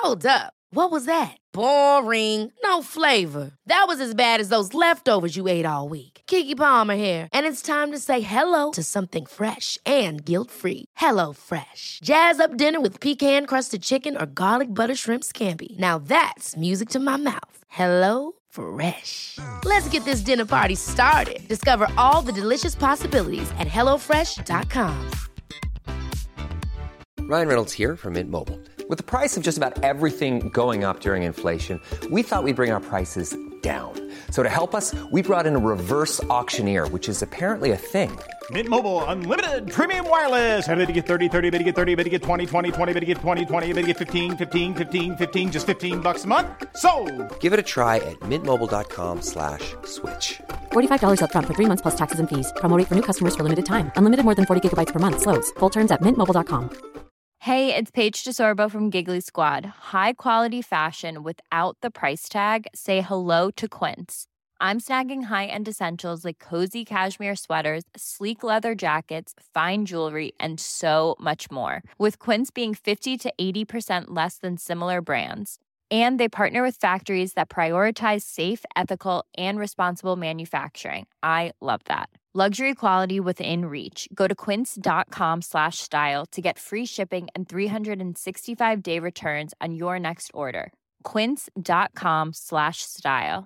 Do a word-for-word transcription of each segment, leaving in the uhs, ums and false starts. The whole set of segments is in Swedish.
Hold up. What was that? Boring. No flavor. That was as bad as those leftovers you ate all week. Keke Palmer here, and it's time to say hello to something fresh and guilt-free. Hello Fresh. Jazz up dinner with pecan-crusted chicken or garlic butter shrimp scampi. Now that's music to my mouth. Hello Fresh. Let's get this dinner party started. Discover all the delicious possibilities at hello fresh dot com. Ryan Reynolds here from Mint Mobile. With the price of just about everything going up during inflation, we thought we'd bring our prices down. So to help us, we brought in a reverse auctioneer, which is apparently a thing. Mint Mobile Unlimited Premium Wireless. How to get thirty, thirty, how to get thirty, how to get twenty, twenty, twenty, how to get twenty, twenty, how to get fifteen, fifteen, fifteen, fifteen, just fifteen bucks a month? Sold! Give it a try at mintmobile.com slash switch. forty-five dollars up front for three months plus taxes and fees. Promo rate for new customers for limited time. Unlimited more than forty gigabytes per month. Slows full terms at mint mobile dot com. Hey, it's Paige DeSorbo from Giggly Squad. High quality fashion without the price tag. Say hello to Quince. I'm snagging high-end essentials like cozy cashmere sweaters, sleek leather jackets, fine jewelry, and so much more. With Quince being fifty to eighty percent less than similar brands. And they partner with factories that prioritize safe, ethical, and responsible manufacturing. I love that. Luxury quality within reach. Go to quince.com slash style to get free shipping and three sixty-five day returns on your next order. Quince.com slash style.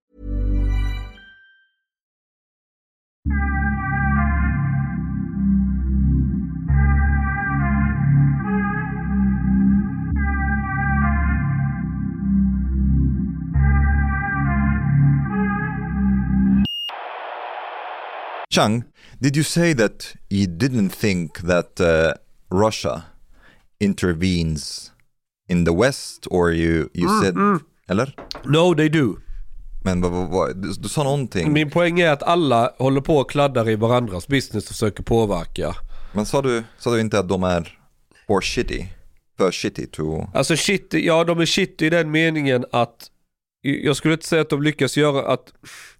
Chang, did you say that you didn't think that uh, Russia intervenes in the West, or you, you mm, said, mm. eller? No, they do. Men vad, vad, vad, du, du sa någonting. Min poäng är att alla håller på och kladdar i varandras business och försöker påverka. Men sa du, sa du inte att de är for shitty? För shitty to... Alltså shitty, ja de är shitty i den meningen att jag skulle inte säga att de lyckas göra att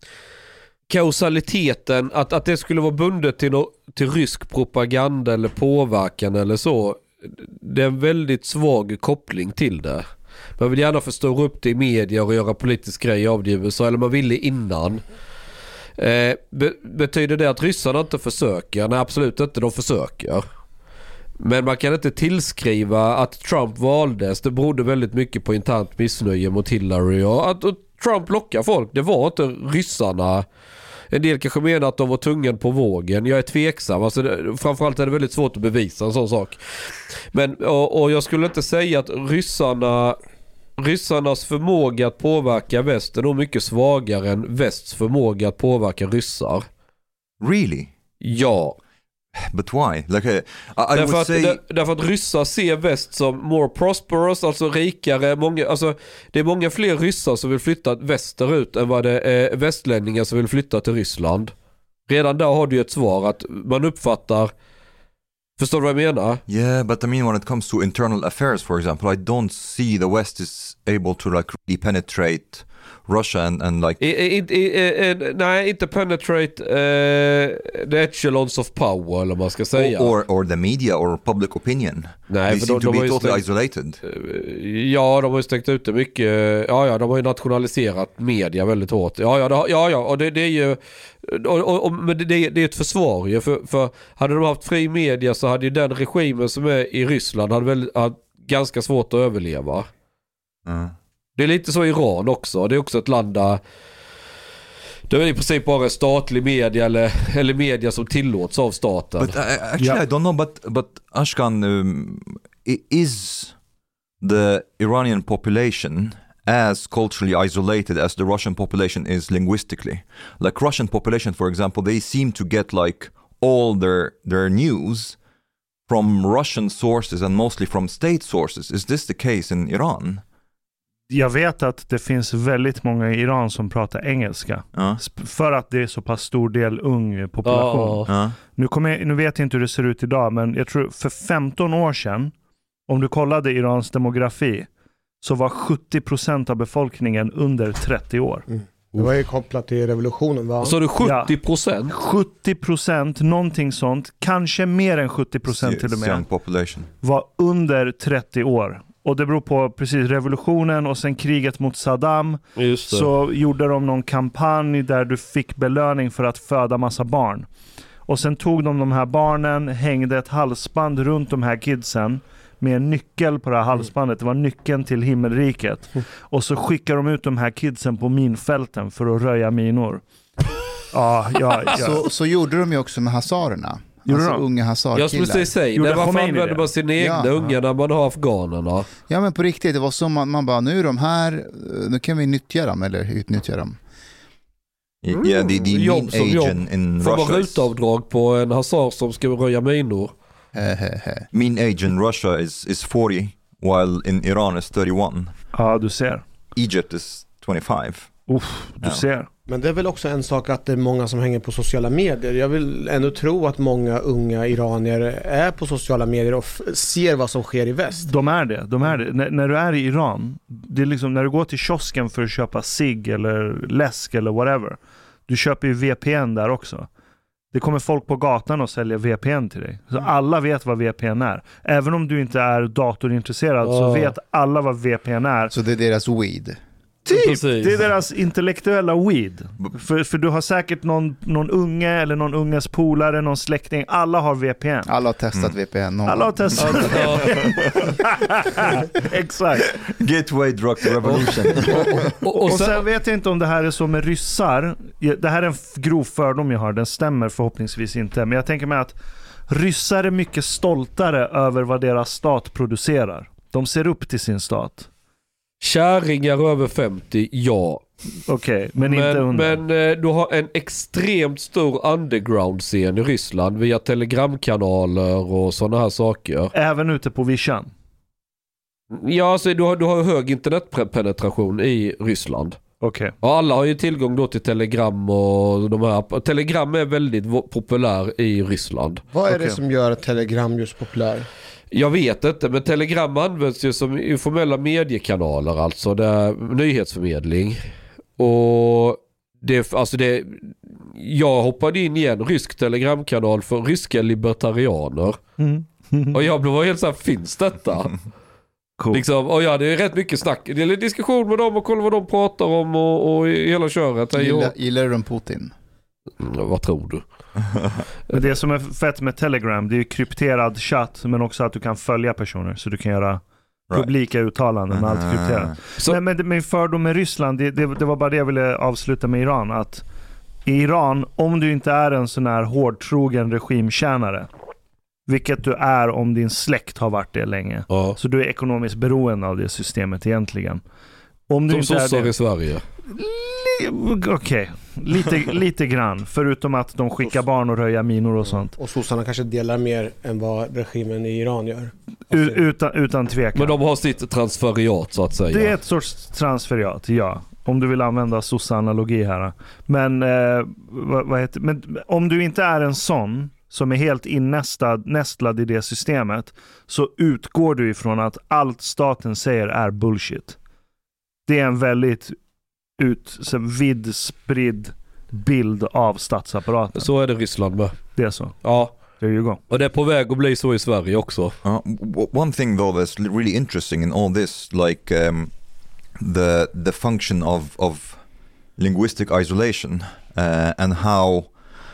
kausaliteten, att, att det skulle vara bundet till, no, till rysk propaganda eller påverkan eller så, det är en väldigt svag koppling till det. Man vill gärna förstöra upp det i media och göra politisk grej av det i U S A, eller man ville innan. Eh, be, betyder det att ryssarna inte försöker? Nej, absolut inte, de försöker. Men man kan inte tillskriva att Trump valdes, det berodde väldigt mycket på internt missnöje mot Hillary och att och Trump lockar folk. Det var inte ryssarna. En del kanske menar att de var tungan på vågen. Jag är tveksam. Alltså det, framförallt är det väldigt svårt att bevisa en sån sak. Men, och, och jag skulle inte säga att ryssarna ryssarnas förmåga att påverka väst är nog mycket svagare än västs förmåga att påverka ryssar. Really? Ja. But why? Like, I, I därför, would att, say... där, därför att ryssar ser väst som more prosperous, alltså rikare. Många, alltså, det är många fler ryssar som vill flytta västerut än vad det är västlänningar som vill flytta till Ryssland. Redan där har du ju ett svar att man uppfattar. Förstår du vad jag menar? Yeah, but I mean when it comes to internal affairs, for example, I don't see the West is able to like really penetrate Russia and, and like... I, I, I, I, nej, inte penetrate uh, the echelons of power, eller man ska säga. Or, or the media or public opinion. Nej, they för seem de, to de be totally stängt, isolated. Ja, de har ju stängt ut det mycket. Ja, ja, de har ju nationaliserat media väldigt hårt. Ja, ja, det, ja, ja och det, det är ju... Och, och, och, men det, det är ett försvar ju. För, för hade de haft fri media så hade ju den regimen som är i Ryssland hade väl hade ganska svårt att överleva. Mm. Det är lite så i Iran också. Det är också ett land där det är i princip bara statlig media eller, eller media som tillåts av staten. But I, actually yeah. I don't know, but, but Ashkan, um, is the Iranian population as culturally isolated as the Russian population is linguistically? Like Russian population, for example, they seem to get like all their their news from Russian sources and mostly from state sources. Is this the case in Iran? Jag vet att det finns väldigt många i Iran som pratar engelska. Uh. För att det är så pass stor del ung population. Uh. Uh. Nu, kommer jag, nu vet jag inte hur det ser ut idag, men jag tror för femton år sedan, om du kollade Irans demografi, så var sjuttio procent av befolkningen under trettio år. Mm. Det var ju kopplat till revolutionen, va? Så är det sjuttio procent? Ja, sjuttio procent, någonting sånt. Kanske mer än sjuttio procent till och med. Young population. Var under trettio år. och det beror på precis revolutionen och sen kriget mot Saddam. Just det. Så gjorde de någon kampanj där du fick belöning för att föda massa barn. Och sen tog de de här barnen, hängde ett halsband runt de här kidsen med en nyckel på det här halsbandet. Det var nyckeln till himmelriket. Och så skickade de ut de här kidsen på minfälten för att röja minor. Ja, ja, ja. Så, så gjorde de ju också med hazarerna. Gjorde Alltså de? unga hazardkillar. Jag skulle precis säga, Gjorde det varför Khomeini använder det? man sina egna Ja. unga när man har afghanerna? Ja, men på riktigt, det var som man, man bara, nu är de här, nu kan vi nyttja dem eller utnyttja dem. Yeah, the, the Jobb mean som age jobb. in, in Får man Russia is, rutavdrag på en hazard som ska röja minor? He, he, he. mean age in Russia is, is forty, while in Iran is thirty-one. Ja, du ser. Egypt is twenty-five. Uff, du Ja. ser. Men det är väl också en sak att det är många som hänger på sociala medier. Jag vill ändå tro att många unga iranier är på sociala medier och f- ser vad som sker i väst. De är det, de är det. N- när du är i Iran, det är liksom när du går till kiosken för att köpa cigg eller läsk eller whatever. Du köper ju V P N där också. Det kommer folk på gatan och säljer V P N till dig. Så alla vet vad V P N är. Även om du inte är datorintresserad så Ja. vet alla vad V P N är. Så det är deras weed. Typ, Precis. det är deras intellektuella weed. För, för du har säkert någon, någon unge eller någon unges polare, någon släkting. Alla har V P N. Alla har testat V P N. någon Alla har gång. testat. Exakt. Gateway drug revolution. Och, Och sen vet jag inte om det här är så med ryssar. Det här är en f- grov fördom jag har. Den stämmer förhoppningsvis inte. Men jag tänker mig att ryssar är mycket stoltare över vad deras stat producerar. De ser upp till sin stat. kärringar över femtio, ja. Okej, okay, men, inte under. Men eh, du har en extremt stor underground-scen i Ryssland via telegramkanaler och sådana här saker. Även ute på vischan. Ja, alltså du har, du har hög internetpenetration i Ryssland. Okej. Okay. Och alla har ju tillgång då till Telegram och de här. Telegram är väldigt vo- populär i Ryssland. Vad är Okej. det som gör Telegram just populär? Jag vet inte, men Telegram används ju som informella mediekanaler, alltså det är nyhetsförmedling. Och det, alltså det, jag hoppade in i en rysk telegramkanal för ryska libertarianer. Mm. Och jag blev helt så här, finns detta? Cool. Liksom, och ja, det är rätt mycket snack. Det är diskussion med dem och kolla vad de pratar om och, och hela köret. Gillar, gillar du Putin? Mm, vad tror du? Men det som är fett med Telegram, det är ju krypterad chatt, men också att du kan följa personer. Så du kan göra publika uttalanden med allt krypterat. Så- Men, men min fördom med Ryssland, det, det, det var bara det jag ville avsluta med Iran. Att i Iran, om du inte är en sån här hårdtrogen regimtjänare, vilket du är om din släkt har varit det länge, Ja. så du är ekonomiskt beroende av det systemet egentligen. Om du Som inte är sossar det, i Sverige. Okej, okay. lite, lite grann. Förutom att de skickar barn och röja minor och sånt. Och sossarna kanske delar mer än vad regimen i Iran gör. U- utan, utan tvekan. Men de har sitt transferiat så att säga. Det är ett sorts transferiat, ja. Om du vill använda sossa-analogi här. Men, eh, vad, vad heter, men om du inte är en sån som är helt innästlad nästlad i det systemet, så utgår du ifrån att allt staten säger är bullshit. Det är en väldigt ut, så vidd spridd bild av statsapparaten. Så är det Ryssland med. Det är så. Ja. There you go. Och det är på väg att bli så i Sverige också. Uh, w- one thing though that's really interesting in all this, like um, the the function of of linguistic isolation uh, and how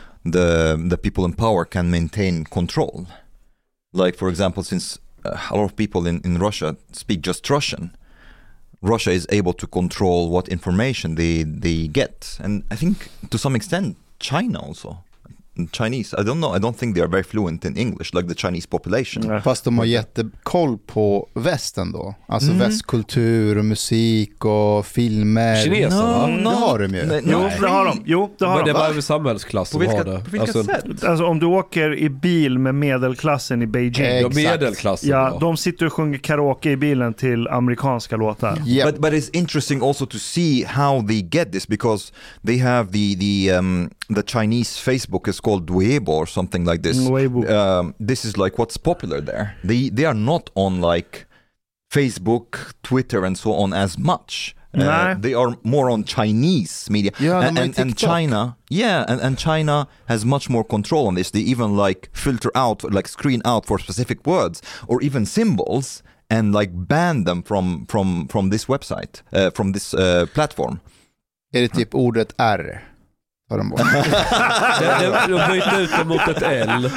the the people in power can maintain control. Like for example, since uh, a lot of people in, in Russia speak just Russian, Russia is able to control what information they they get, and I think to some extent China also. Chinese, I don't know, I don't think they are very fluent in English like the Chinese population. Fast de har jättekoll på västen då. Alltså Mm. västkultur och musik och filmer. Kineserna? No, det har de ju. Nej, Jo, nej. det har de. Jo, det har Men det de. var över samhällsklass På som vilka, har det. på vilka Alltså, sätt? Alltså om du åker i bil med medelklassen i Beijing. Eh, ja, Exakt. medelklassen. Ja, Ja, de sitter och sjunger karaoke i bilen till amerikanska låtar. Yep. But but it's interesting also to see how they get this, because they have the the um, the Chinese Facebook is called Weibo or something like this. Weibo. Um, this is like what's popular there. They they are not on like Facebook, Twitter, and so on as much. Uh, Nah. they are more on Chinese media. Yeah, and, de har and, and TikTok. China, yeah, and, and China has much more control on this. They even like filter out, like screen out for specific words or even symbols, and like ban them from from from this website, uh, from this uh, platform. Är det typ ordet R? Har de bort? De byter ut det mot ett L.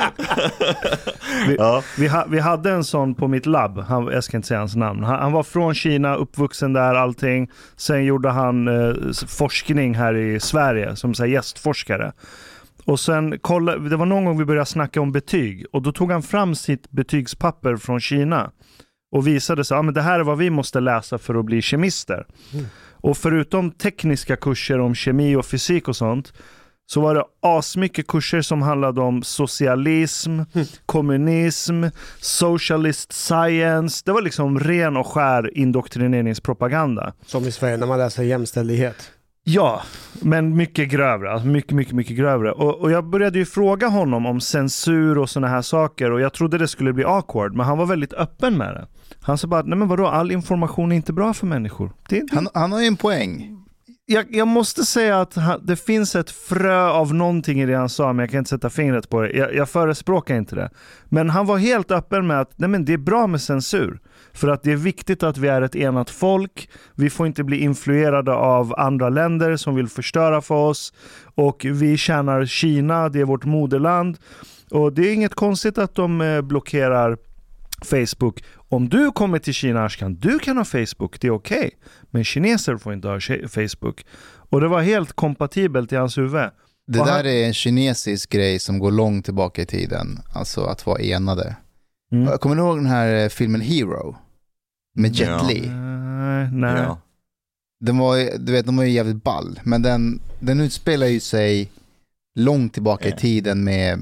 Vi, ja. vi, ha, vi hade en sån på mitt labb, han, jag ska inte säga hans namn. Han, han var från Kina, uppvuxen där, allting. Sen gjorde han eh, forskning här i Sverige som så här, gästforskare. Och sen kolla, det var någon gång vi började snacka om betyg. Och då tog han fram sitt betygspapper från Kina. Och visade sig, ja men det här är vad vi måste läsa för att bli kemister. Mm. Och förutom tekniska kurser om kemi och fysik och sånt, så var det asmycket kurser som handlade om socialism, mm. kommunism, socialist science. Det var liksom ren och skär indoktrineringspropaganda. Som i Sverige när man läser jämställdhet. Ja, men mycket grövre. Alltså mycket, mycket, mycket grövre. Och, och jag började ju fråga honom om censur och såna här saker. Och jag trodde det skulle bli awkward, men han var väldigt öppen med det. Han sa bara, nej men vadå, all information är inte bra för människor. Det, det... Han, han har ju en poäng. Jag, jag måste säga att han, det finns ett frö av någonting i det han sa, men jag kan inte sätta fingret på det. Jag, jag förespråkar inte det. Men han var helt öppen med att nej men det är bra med censur. För att det är viktigt att vi är ett enat folk. Vi får inte bli influerade av andra länder som vill förstöra för oss. Och vi tjänar Kina, det är vårt moderland. Och det är inget konstigt att de blockerar Facebook. Om du kommer till Kina, Ashkan, du kan ha Facebook, det är okej. Okay. Men kineser får inte ha Facebook. Och det var helt kompatibelt i hans huvud. Det där han... är en kinesisk grej som går långt tillbaka i tiden. Alltså att vara enade. Mm. Kommer du ihåg den här filmen Hero? Med Jet ja. Li? Uh, nej. Ja. Den var, du vet, de var ju jävligt ball. Men den, den utspelar ju sig långt tillbaka yeah. i tiden med...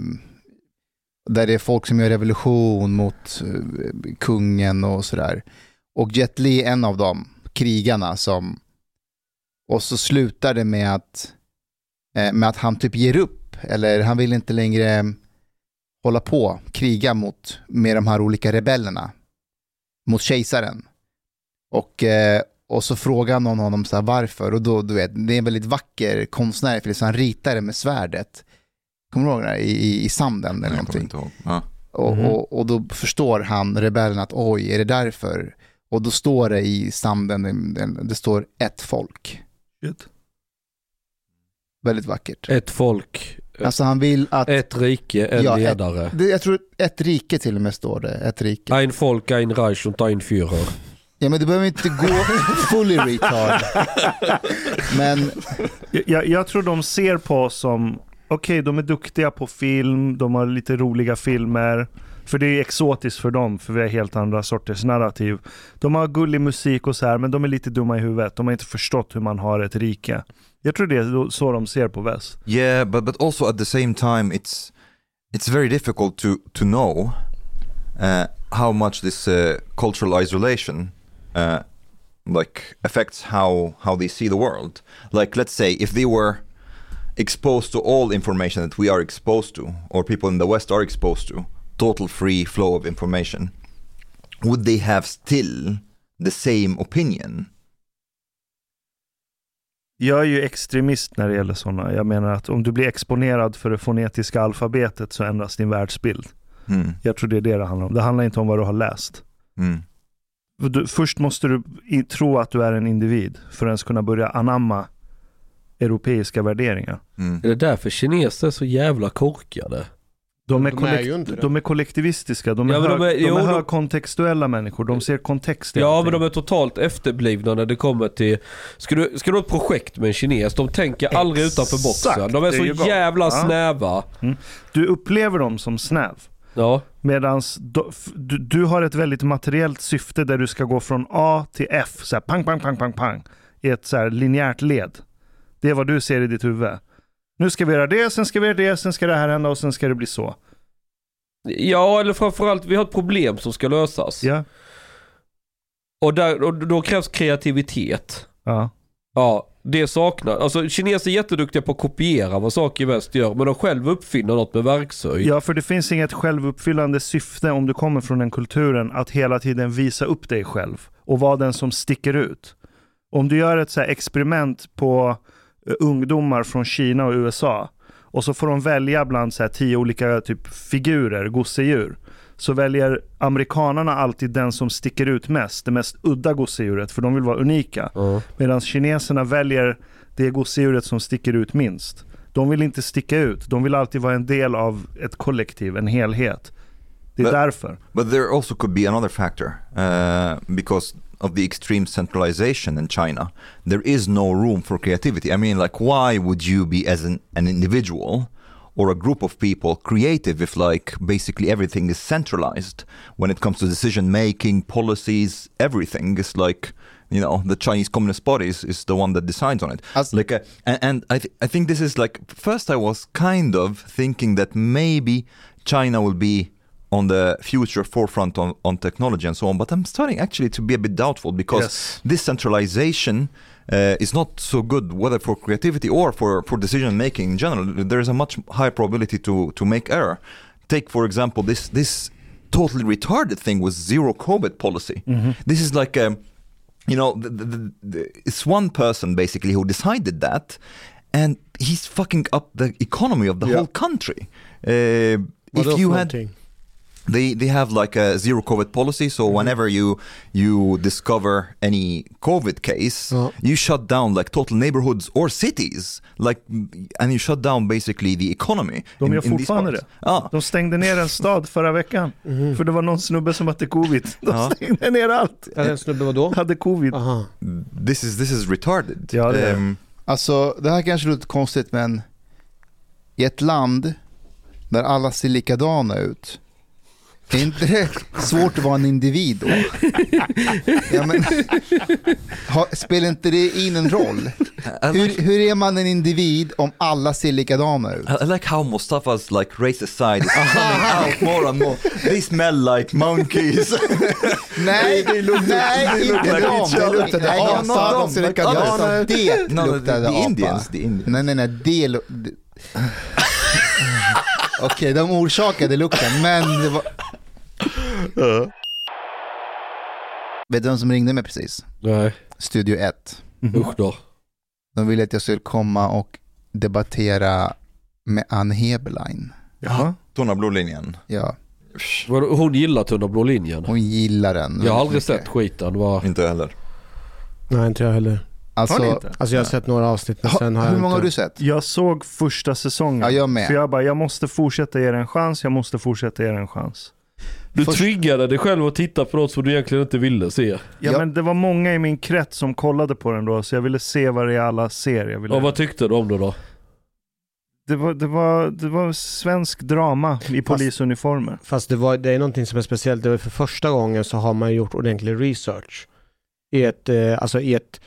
Där det är folk som gör revolution mot uh, kungen och sådär. Och Jet Li är en av dem, krigarna som... Och så slutar det med att, eh, med att han typ ger upp. Eller han vill inte längre hålla på, kriga mot med de här olika rebellerna. Mot kejsaren. Och, eh, och så frågar någon honom så här, varför. Och då, du vet, det är en väldigt vacker konstnär. För det är så han ritar det med svärdet. Kommer du ihåg det? I, i, i sanden eller någonting. Ja. Och, mm. och, och då förstår han rebellen att oj, är det därför? Och då står det i sanden, det, det står ett folk. Shit. Väldigt vackert. Ett folk. Alltså han vill att... Ett rike, en ja, ledare. Ett, det, jag tror ett rike till och med står det. Ett rike. Ein folk, ein Reich und ein Führer. Ja, men du behöver inte gå fully retard. Men... Jag, jag tror de ser på oss som... Okej, okay, de är duktiga på film. De har lite roliga filmer. För det är exotiskt för dem. För vi har helt andra sorters narrativ. De har gullig musik och så här. Men de är lite dumma i huvudet. De har inte förstått hur man har ett rike. Jag tror det är så de ser på väst. Yeah, but but also at the same time it's it's very difficult to to know uh, how much this uh, cultural isolation uh, like affects how how they see the world. Like let's say if they were exposed to all information that we are exposed to, or people in the West are exposed to, total free flow of information, would they have still the same opinion? Jag är ju extremist när det gäller sådana. Jag menar att om du blir exponerad för det fonetiska alfabetet så ändras din världsbild. Mm. Jag tror det är det det handlar om. Det handlar inte om vad du har läst. Mm. Du, först måste du i, tro att du är en individ för att ens kunna börja anamma europeiska värderingar. Mm. Är det därför kineser är så jävla korkade? De är, de, kollekt- är de är kollektivistiska. De är, ja, hög, de är, de är högkontextuella människor. De ser kontext i Ja, allting. men de är totalt efterblivna när det kommer till... Ska du, ska du ha ett projekt med en kines? De tänker Exakt. aldrig utanför boxen. De är, är så jävla ja. snäva. Mm. Du upplever dem som snäv. Ja. Medans du, du, du har ett väldigt materiellt syfte där du ska gå från A till F. Så här, pang, pang, pang, pang, pang. I ett så här linjärt led. Det är vad du ser i ditt huvud. Nu ska vi göra det, sen ska vi göra det, sen ska det här hända och sen ska det bli så. Ja, eller framförallt vi har ett problem som ska lösas. Ja. Och, där, och då krävs kreativitet. Ja. Ja, det saknar. Alltså kineser är jätteduktiga på att kopiera vad saker i väst gör, men de själv uppfinner något med verktyg. Ja, för det finns inget självuppfyllande syfte om du kommer från den kulturen att hela tiden visa upp dig själv och vara den som sticker ut. Om du gör ett så här experiment på ungdomar från Kina och U S A och så får de välja bland så här tio olika typ figurer, gosedjur. så väljer amerikanerna alltid den som sticker ut mest, det mest udda gosedjuret, för de vill vara unika. Mm. Medan kineserna väljer det gosedjuret som sticker ut minst. De vill inte sticka ut, de vill alltid vara en del av ett kollektiv, en helhet. Det är but, därför. But there also could be another factor, uh, because of the extreme centralization in China. There is no room for creativity. I mean, like, why would you be as an, an individual or a group of people creative if, like, basically everything is centralized when it comes to decision making, policies, everything is like, you know, the Chinese Communist Party is, is the one that decides on it. As like, uh, and, and I th- I think this is like, first I was kind of thinking that maybe China will be on the future forefront on, on technology and so on, but I'm starting actually to be a bit doubtful because yes. this centralization uh, is not so good, whether for creativity or for, for decision making in general. There is a much higher probability to, to make error. Take, for example, this this totally retarded thing with zero COVID policy. Mm-hmm. This is like, a, you know, the, the, the, it's one person basically who decided that, and he's fucking up the economy of the yeah. whole country. Uh, if you had... Thing? They they have like a zero COVID policy, so mm-hmm. whenever you you discover any COVID case, uh-huh. you shut down like total neighborhoods or cities, like, and you shut down basically the economy. De gör fortfarande det. Ah. De stängde ner en stad förra veckan, mm-hmm. för det var någon snubbe som hade covid. De ah. stängde ner allt. Ja, den snubbe var då? Hade covid. Aha. This is this is retarded. Ja, det um, alltså, det här kanske låter konstigt, men i ett land där alla ser likadana ut, är inte det svårt att vara en individ då? Ja, men, ha, spelar inte det in en roll? Hur, hur är man en individ om alla ser likadana ut? I like how Mustafa's like racist side is coming out more and more. They smell like monkeys. Nej, det luktar nej, inte like dem. Det luktade apa. De ser likadana ut. Det luktade apa. Indians, the Indians. Nej, nej, nej. Det lu- Okej, okay, de orsakade lukten, men det var... Uh. Vet du vem som ringde mig precis? Nej. Studio ett. Mm-hmm. Usch då. De ville att jag skulle komma och debattera med Ann Heberlein. Jaha. Tunna blå linjen. Ja. Hon gillar Tunna blå linjen. Hon gillar den. Jag har aldrig sett skiten. Var... Inte heller. Nej, inte jag heller. Alltså, inte? alltså jag har sett några avsnitt, men sen har hur jag många inte... har du sett? Jag såg första säsongen. Ja, jag med. För jag bara, jag måste fortsätta ge en chans. Jag måste fortsätta ge en chans. Du Först... triggade dig själv att titta på något som du egentligen inte ville se. Ja, ja, men det var många i min krets som kollade på den då, så jag ville se vad det är alla ser. Jag ville... Och vad tyckte du om det då? Det var, det var, det var svensk drama i polisuniformer. Fast, fast det, var, det är någonting som är speciellt. Det var för första gången så har man gjort ordentlig research. I ett, eh, alltså i ett,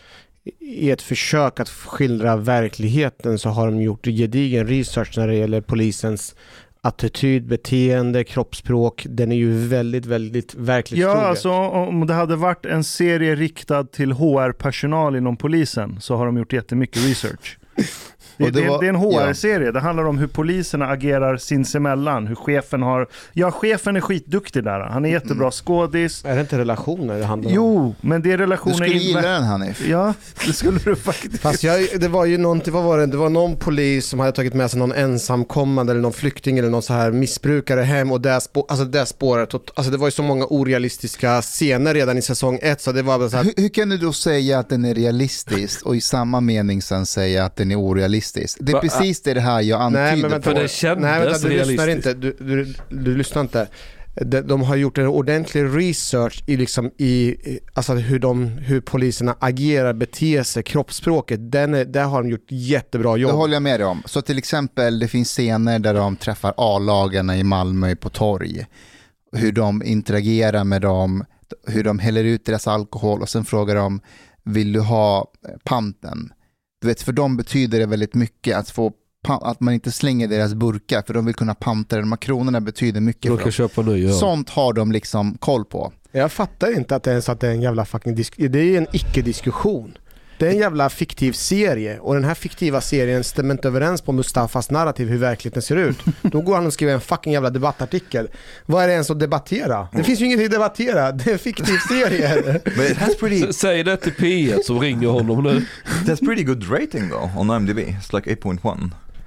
i ett försök att skildra verkligheten så har de gjort gedigen research när det gäller polisens attityd, beteende, kroppsspråk. Den är ju väldigt, väldigt verkligt Ja, trogen. alltså om det hade varit en serie riktad till H R-personal inom polisen så har de gjort jättemycket research. Det, det, var, det är en H R-serie. Ja. Det handlar om hur poliserna agerar sinsemellan. Hur chefen har... Ja, chefen är skitduktig där. Han är jättebra mm. skådis. Är det inte relationer det handlar om? Jo, men det är relationer... Du skulle gilla den, Hanif. Ja, det skulle du faktiskt. Fast jag, det var ju någonting... Vad var det? Det var någon polis som hade tagit med sig någon ensamkommande eller någon flykting eller någon så här missbrukare hem och där, spå, alltså där spåret... Alltså det var ju så många orealistiska scener redan i säsong ett så det var bara så här... hur, hur kan du då säga att den är realistisk och i samma mening sen säga att den är orealistisk? Det är Va? precis det här jag antyder. Nej, men vänta, det kändes nej, vänta, du lyssnar inte. Du, du, du lyssnar inte. De, de har gjort en ordentlig research i liksom i alltså hur de hur poliserna agerar, beter sig, kroppsspråket. Den är, där har de gjort jättebra jobb. Det håller jag med dig om. Så till exempel det finns scener där de träffar A-lagarna i Malmö på torg. Hur de interagerar med dem, hur de häller ut deras alkohol och sen frågar de, vill du ha panten? Du vet, för dem betyder det väldigt mycket att få att man inte slänger deras burkar, för de vill kunna panta de här kronorna betyder mycket de kan köpa nu, ja. Sånt har de liksom koll på. Jag fattar inte att det är, så att det är en jävla fucking disk- det är en icke-diskussion. Det är en jävla fiktiv serie och den här fiktiva serien stämmer inte överens på Mustafas narrativ hur verkligheten ser ut. Då går han och skriver en fucking jävla debattartikel. Vad är det ens att debattera? Det finns ju ingenting att debattera. Det är en fiktiv serie. pretty... S- säg det till P ett som ringer honom nu. That's pretty good rating though on I M D B. It's like eight point one.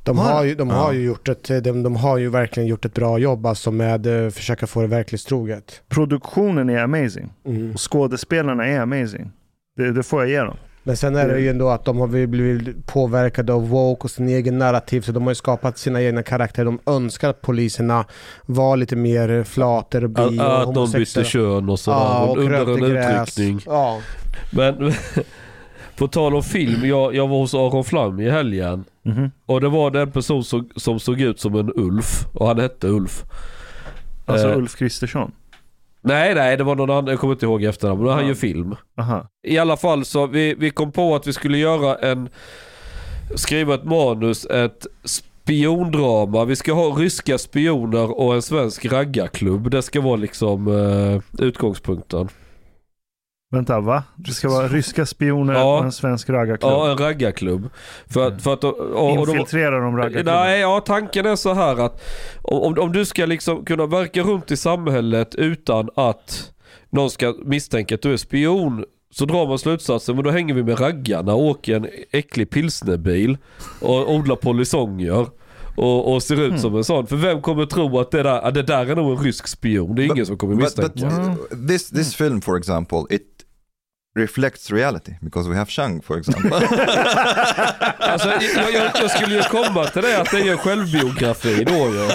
De har ju, de ja. har ju gjort ett, de, de har ju verkligen gjort ett bra jobb alltså med att försöka få det verkligt troget. Produktionen är amazing. Mm. Och skådespelarna är amazing. Det, det får jag ge dem. Men sen är det ju ändå att de har blivit påverkade av woke och sin egen narrativ, så de har ju skapat sina egna karaktärer. De önskar att poliserna var lite mer flater och bi och att de bytte kön och sådär, ja, och under en uttryckning. Ja. Men på tal om film, jag, jag var hos Aron Flam i helgen. Mm-hmm. Och det var den person som, som såg ut som en Ulf. Och han hette Ulf. Alltså eh, Ulf Kristersson? Nej, nej, det var någon annan. Jag kommer inte ihåg efter men han gör film. Aha. I alla fall så vi, vi kom på att vi skulle göra en skriva ett manus, ett spiondrama. Vi ska ha ryska spioner och en svensk raggarklubb. Det ska vara liksom uh, utgångspunkten. Vänta, va? Det ska vara ryska spioner ja. och en svensk raggarklubb. Ja, en raggarklubb. För att, för att, och, och, infiltrerar de raggarklubben? Nej, ja, tanken är så här att om, om du ska liksom kunna verka runt i samhället utan att någon ska misstänka att du är spion, så drar man slutsatsen, men då hänger vi med raggarna och åker en äcklig pilsnerbil och odlar polisonger. Och, och ser ut mm. som en sån. För vem kommer tro att det där, det där är nog en rysk spion? Det är ingen but, som kommer misstänka. But, but, uh, this, this film, for example, it reflects reality. Because we have Chang, for example. Alltså, jag, jag, jag skulle ju komma till det att det är en självbiografi då, ja.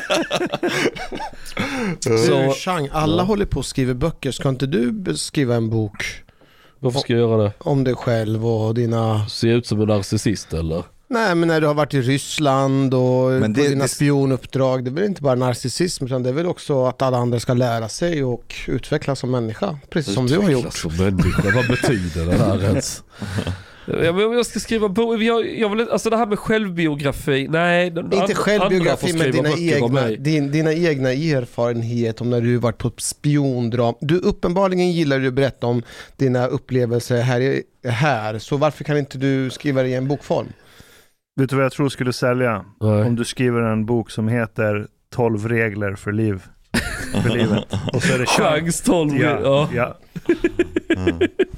Så, Chang, alla ja. håller på att skriva böcker. Ska inte du skriva en bok? Varför ska jag göra det? Om dig själv och dina... Ser ut som en narcissist, eller? Nej, men när du har varit i Ryssland och men det, på dina det... spionuppdrag, det är väl inte bara narcissism, utan det är väl också att alla andra ska lära sig och utvecklas som människa, precis som utvecklas du har gjort. Som människa, vad betyder det här ens? Jag, jag ska skriva bok, jag, jag vill, alltså det här med självbiografi, nej. Inte and, självbiografi, men dina egna, din, dina egna erfarenheter om när du varit på spiondram. Du uppenbarligen gillar du att berätta om dina upplevelser här, här, så varför kan inte du skriva det i en bokform? Vet du vad jag tror skulle sälja? Nej. Om du skriver en bok som heter tolv regler för liv. För livet. Och så är det chans tolv. Ja, ja. Ja. Mm.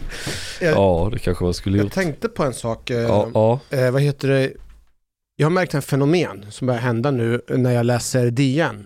Ja, det kanske man skulle jag gjort. Jag tänkte på en sak. Eh, ja, ja. Eh, vad heter det? Jag har märkt en fenomen som börjar hända nu när jag läser D N.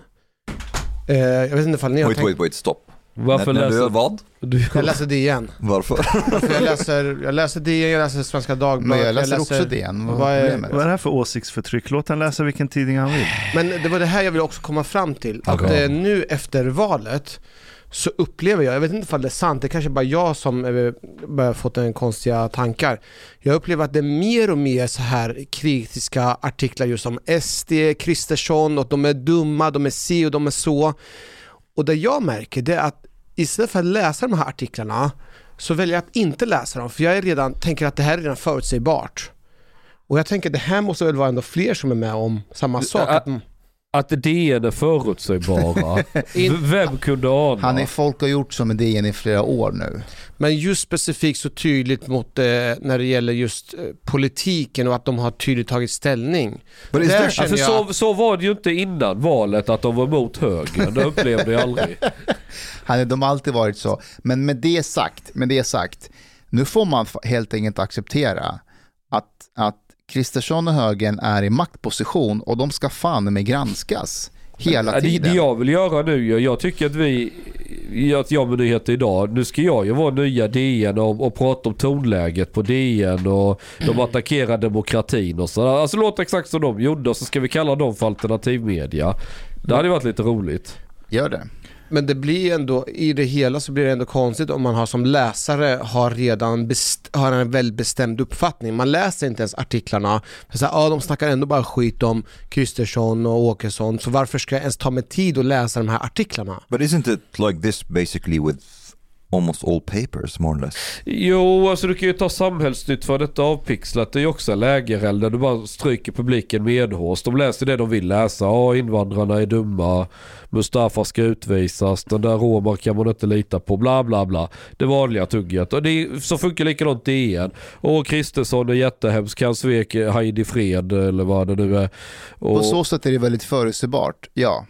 Eh, jag vet inte ifall ni har wait, tänkt... wait, wait, stopp. Varför när, läser när du vad? Du... Jag läser D N. Varför? För jag läser jag läser D N, jag läser Svenska Dagbladet. Men jag läser, jag läser också D N. Vad, vad, är, vad är det här för åsiktsförtryck? Låt han läsa vilken tidning han vill. Men det var det här jag vill också komma fram till. Att okay. eh, nu efter valet så upplever jag, jag vet inte om det är sant, det är kanske bara jag som eh, börjar fått en konstiga tankar. Jag upplever att det är mer och mer så här kritiska artiklar just om S D, Kristersson, och de är dumma, de är si och de är så. Och det jag märker det är att istället för att läsa de här artiklarna så väljer jag att inte läsa dem, för jag är redan, tänker att det här är redan förutsägbart. Och jag tänker att det här måste väl vara ändå fler som är med om samma sak. Att, att det är förutsägbara. Vem kunde ana? Han är folk har gjort som med D N i flera år nu. Men just specifikt så tydligt mot eh, när det gäller just eh, politiken och att de har tydligt tagit ställning. Men det ja, för så, att... så var det ju inte innan valet att de var mot höger. Det upplevde jag aldrig. Han, de har alltid varit så. Men med det sagt, med det sagt, nu får man helt enkelt acceptera att, att Kristersson och högern är i maktposition och de ska fan med granskas hela tiden. Det, det jag vill göra nu, jag tycker att vi att jag med nyheter idag, nu ska jag ju vara nya D N och, och prata om tonläget på D N och de attackerar demokratin och så. Alltså låt exakt som de gjorde, och så ska vi kalla dem för alternativmedia. Det hade varit lite roligt. Gör det. Men det blir ändå, i det hela så blir det ändå konstigt om man har som läsare har redan best, har en väldigt bestämd uppfattning. Man läser inte ens artiklarna. För så här, ja, de snackar ändå bara skit om Kristersson och Åkesson, så varför ska jag ens ta mig tid att läsa de här artiklarna? But isn't it like this basically with almost all papers, more or less? Jo, alltså du kan ju ta Samhällsnytt för detta avpixlat. Det är ju också lägereld där du bara stryker publiken medhårs. De läser det de vill läsa. Ja, invandrarna är dumma. Mustafa ska utvisas. Den där romar kan man inte lita på. Bla bla bla. Det vanliga tugget. Och det är, så funkar likadant D N. Och Kristersson är jättehemsk. Han svek Heidi Fred eller vad det nu är. Och... På så sätt är det väldigt förutsägbart. Ja.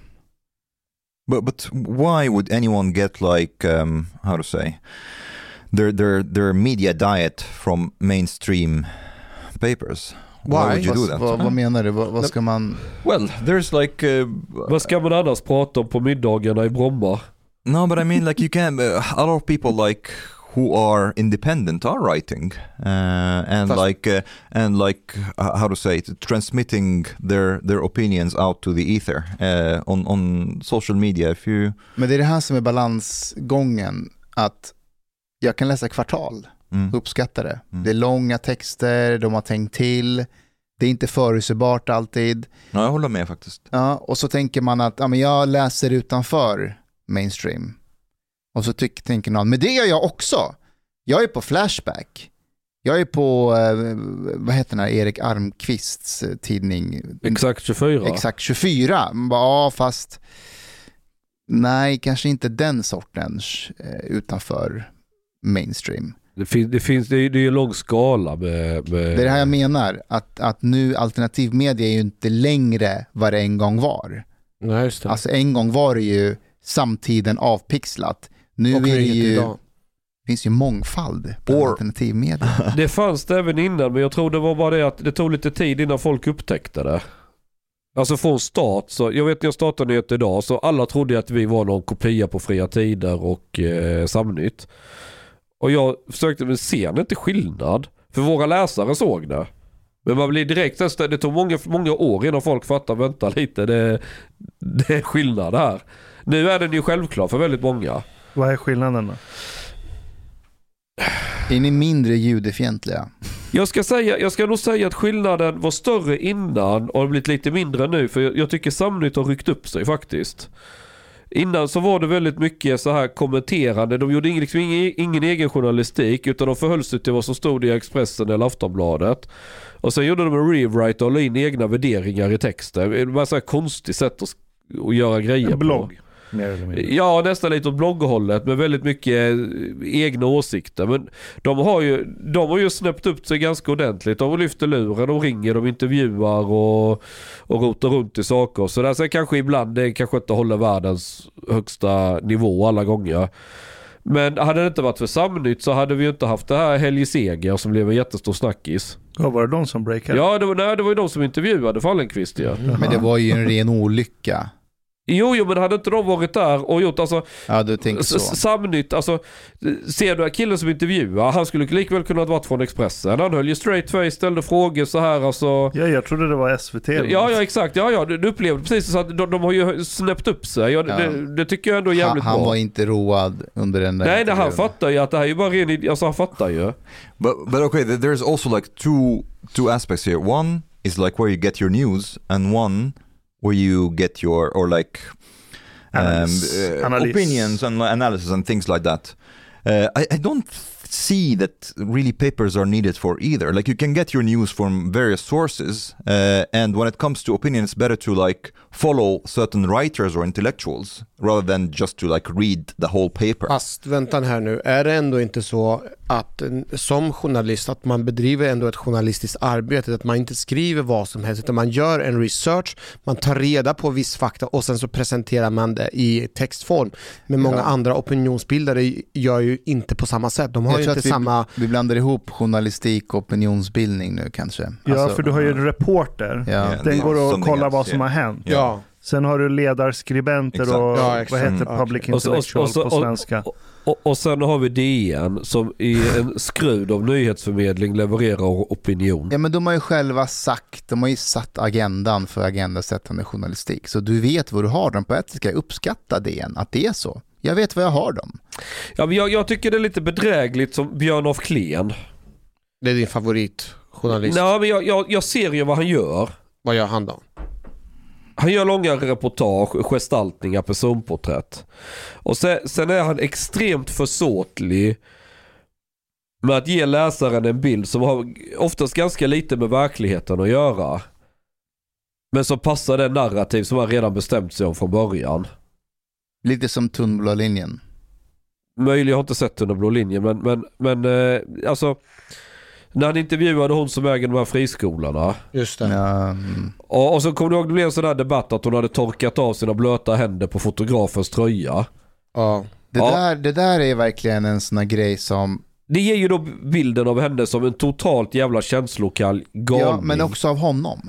But but why would anyone get like um, how to say their their their media diet from mainstream papers? Why would you do that? Vad, vad menar du? Vad, vad ska man... Well, there's like... Uh, vad ska man annars prata om på middagarna i Bromma? No, but I mean like you can... Uh, a lot of people like... who are independent are writing uh, and Fast. like uh, and like uh, how to say it, transmitting their their opinions out to the ether uh, on on social media. If you Men det är det här som är balansgången, att jag kan läsa kvartal, mm. uppskatta det. Mm. Det är långa texter, de har tänkt till. Det är inte förutsägbart alltid. Ja, jag håller med faktiskt. Ja, och så tänker man att ja, men jag läser utanför mainstream. Och så tyck, tänker någon, men det gör jag också. Jag är på Flashback. Jag är på, eh, vad heter den här, Erik Armqvists tidning? Exakt tjugofyra. Exakt tjugofyra. Man bara, ja, fast nej, kanske inte den sortens eh, utanför mainstream. Det finns, det finns, det är, det är en lång skala med, med... Det är det här jag menar, att, att nu alternativ media är ju inte längre vad det en gång var. Nej, just det. Alltså en gång var det ju samtiden avpixlat. Nu är det ju idag. Finns ju mångfald på Or... alternativmedia. Det fanns det även innan, men jag tror det var bara det att det tog lite tid innan folk upptäckte det. Alltså från start, så jag vet när jag startade nyhet idag, så alla trodde att vi var någon kopia på Fria Tider och eh, Samnytt. Och jag försökte, men ser ni inte skillnad? För våra läsare såg det. Men man blir direkt, det tog många, många år innan folk fattar, vänta lite, det, det är skillnad här. Nu är den ju självklar för väldigt många. Vad är skillnaden då? Är ni mindre judefientliga? Jag ska, säga, jag ska nog säga att skillnaden var större innan och har blivit lite mindre nu. För jag, jag tycker Samnytt har ryckt upp sig faktiskt. Innan så var det väldigt mycket så här kommenterande. De gjorde liksom ingen, ingen egen journalistik, utan de förhöll sig till vad som stod i Expressen eller Aftonbladet. Och sen gjorde de en rewrite och la in egna värderingar i texten. Det var så här konstigt sätt att, att göra grejer en blogg. På. Ja, nästan lite åt blogghållet med väldigt mycket egna åsikter. Men de har ju, de har ju snäppt upp sig ganska ordentligt. De lyfter luren, de ringer, de intervjuar och, och rotar runt i saker. Så där sen kanske ibland det kanske inte håller världens högsta nivå alla gånger. Men hade det inte varit för Samnytt så hade vi ju inte haft det här Helge Seger som blev en jättestor snackis. Ja, var det de som breakade? Ja, det var, nej, det var ju de som intervjuade Fallenkvist. Ja. Mm. Men det var ju en ren olycka. Jo, jo, men hade inte de varit där och gjort, alltså, ja, du tänker så. Samnytt, alltså, ser du här killen som intervjuar, han skulle likväl kunna ha varit från Expressen. Han höll ju straight face, ställde frågor så här, alltså. Ja, jag trodde det var S V T. Ja, ja, exakt. Ja, ja, du, du upplevde precis så att de, de har ju snäppt upp sig. Ja, ja. Det, det tycker jag ändå är jävligt han, han bra. var inte road under den där. Nej, nej, han fattar ju att det här är ju bara ren, alltså han fattar ju. But, but okay, there's also like two, two aspects here. One is like where you get your news, and one where you get your, or like... Um, uh, opinions and analysis and things like that. Uh, I, I don't see that really papers are needed for either. Like you can get your news from various sources, uh, and when it comes to opinion, it's better to like follow certain writers or intellectuals rather than just to like read the whole paper. Fast vänta här nu, är det ändå inte så att som journalist att man bedriver ändå ett journalistiskt arbete, att man inte skriver vad som helst utan man gör en research, man tar reda på viss fakta och sen så presenterar man det i textform. Men många ja. andra opinionsbildare gör ju inte på samma sätt. De har Jag ju inte vi, samma... Vi blandar ihop journalistik och opinionsbildning nu kanske. Ja, alltså, för du har ju en reporter. Ja. Den går och kollar vad som har hänt. Ja. Sen har du ledarskribenter exakt. och ja, vad heter ja. public intellectual och, och, och, på svenska. Och, och, och sen har vi D N som i en skrud av nyhetsförmedling levererar opinion. Ja, men de har ju själva sagt, de har ju satt agendan för agendasättande journalistik. Så du vet vad du har dem på ett ska uppskatta D N, att det är så. Jag vet vad jag har dem. Ja, men jag, jag tycker det är lite bedrägligt som Björn af Kleen. Det är din favoritjournalist. Nej, men jag, jag, jag ser ju vad han gör. Vad gör han då? Han gör långa reportage, gestaltningar, personporträtt. Och sen, sen är han extremt försåtlig med att ge läsaren en bild som har oftast ganska lite med verkligheten att göra. Men som passar den narrativ som han redan bestämt sig om från början. Lite som Tunnblå linjen. Möjligen, jag har inte sett Tunnblå linjen, men, men, men eh, alltså... När han intervjuade hon som äger de här friskolorna. Just det. Ja. Och, och så kom du ihåg, det blev en sån där debatt att hon hade torkat av sina blöta händer på fotografens tröja. Ja. Det, ja. Där, det där är verkligen en sån här grej som det ger ju då bilden av henne som en totalt jävla känslokall galning. Ja, men också av honom.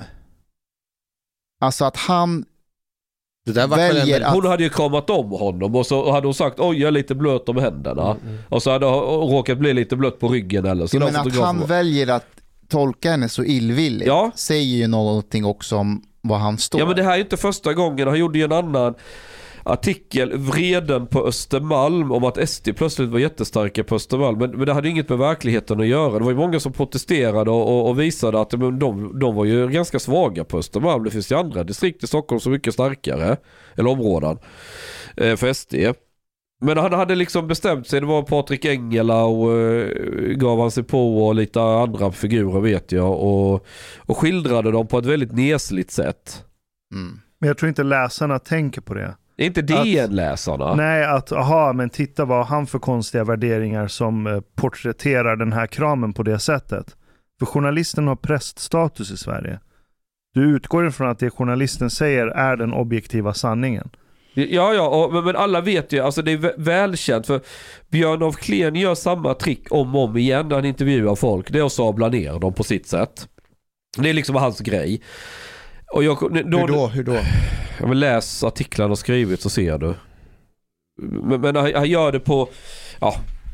Alltså att han det där var väljer att... Hon hade ju kramat om honom och så hade hon sagt oj, jag är lite blöt om händerna. Mm, mm. Och så hade hon råkat bli lite blöt på ryggen eller så. Ja, men att han väljer att tolka henne så illvilligt, ja, säger ju någonting också om vad han står. Ja, men det här är inte första gången. Han gjorde ju en annan artikel, Vreden på Östermalm, om att S D plötsligt var jättestarka på Östermalm. Men, men det hade inget med verkligheten att göra. Det var ju många som protesterade och, och, och visade att men de, de var ju ganska svaga på Östermalm. Det finns ju andra distrikt i Stockholm som är mycket starkare, eller områden, eh, för S D. Men han hade liksom bestämt sig. Det var Patrik Engela och uh, gav han sig på och lite andra figurer vet jag. Och, och skildrade dem på ett väldigt nesligt sätt. Mm. Men jag tror inte läsarna tänker på det. Det är inte D N-läsarna. Nej, att aha, men titta vad han för konstiga värderingar som uh, porträtterar den här kramen på det sättet. För journalisten har präststatus i Sverige. Du utgår ifrån att det journalisten säger är den objektiva sanningen. Ja, ja, och, men alla vet ju, alltså det är välkänt, för Björn af Kleen gör samma trick om och om igen när han intervjuar folk. Det är att sabla ner dem på sitt sätt. Det är liksom hans grej. Och jag, då, hur då? Hur då? Jag vill läsa artiklarna och skrivit så ser du. Men, men han, han gör det på... Ja...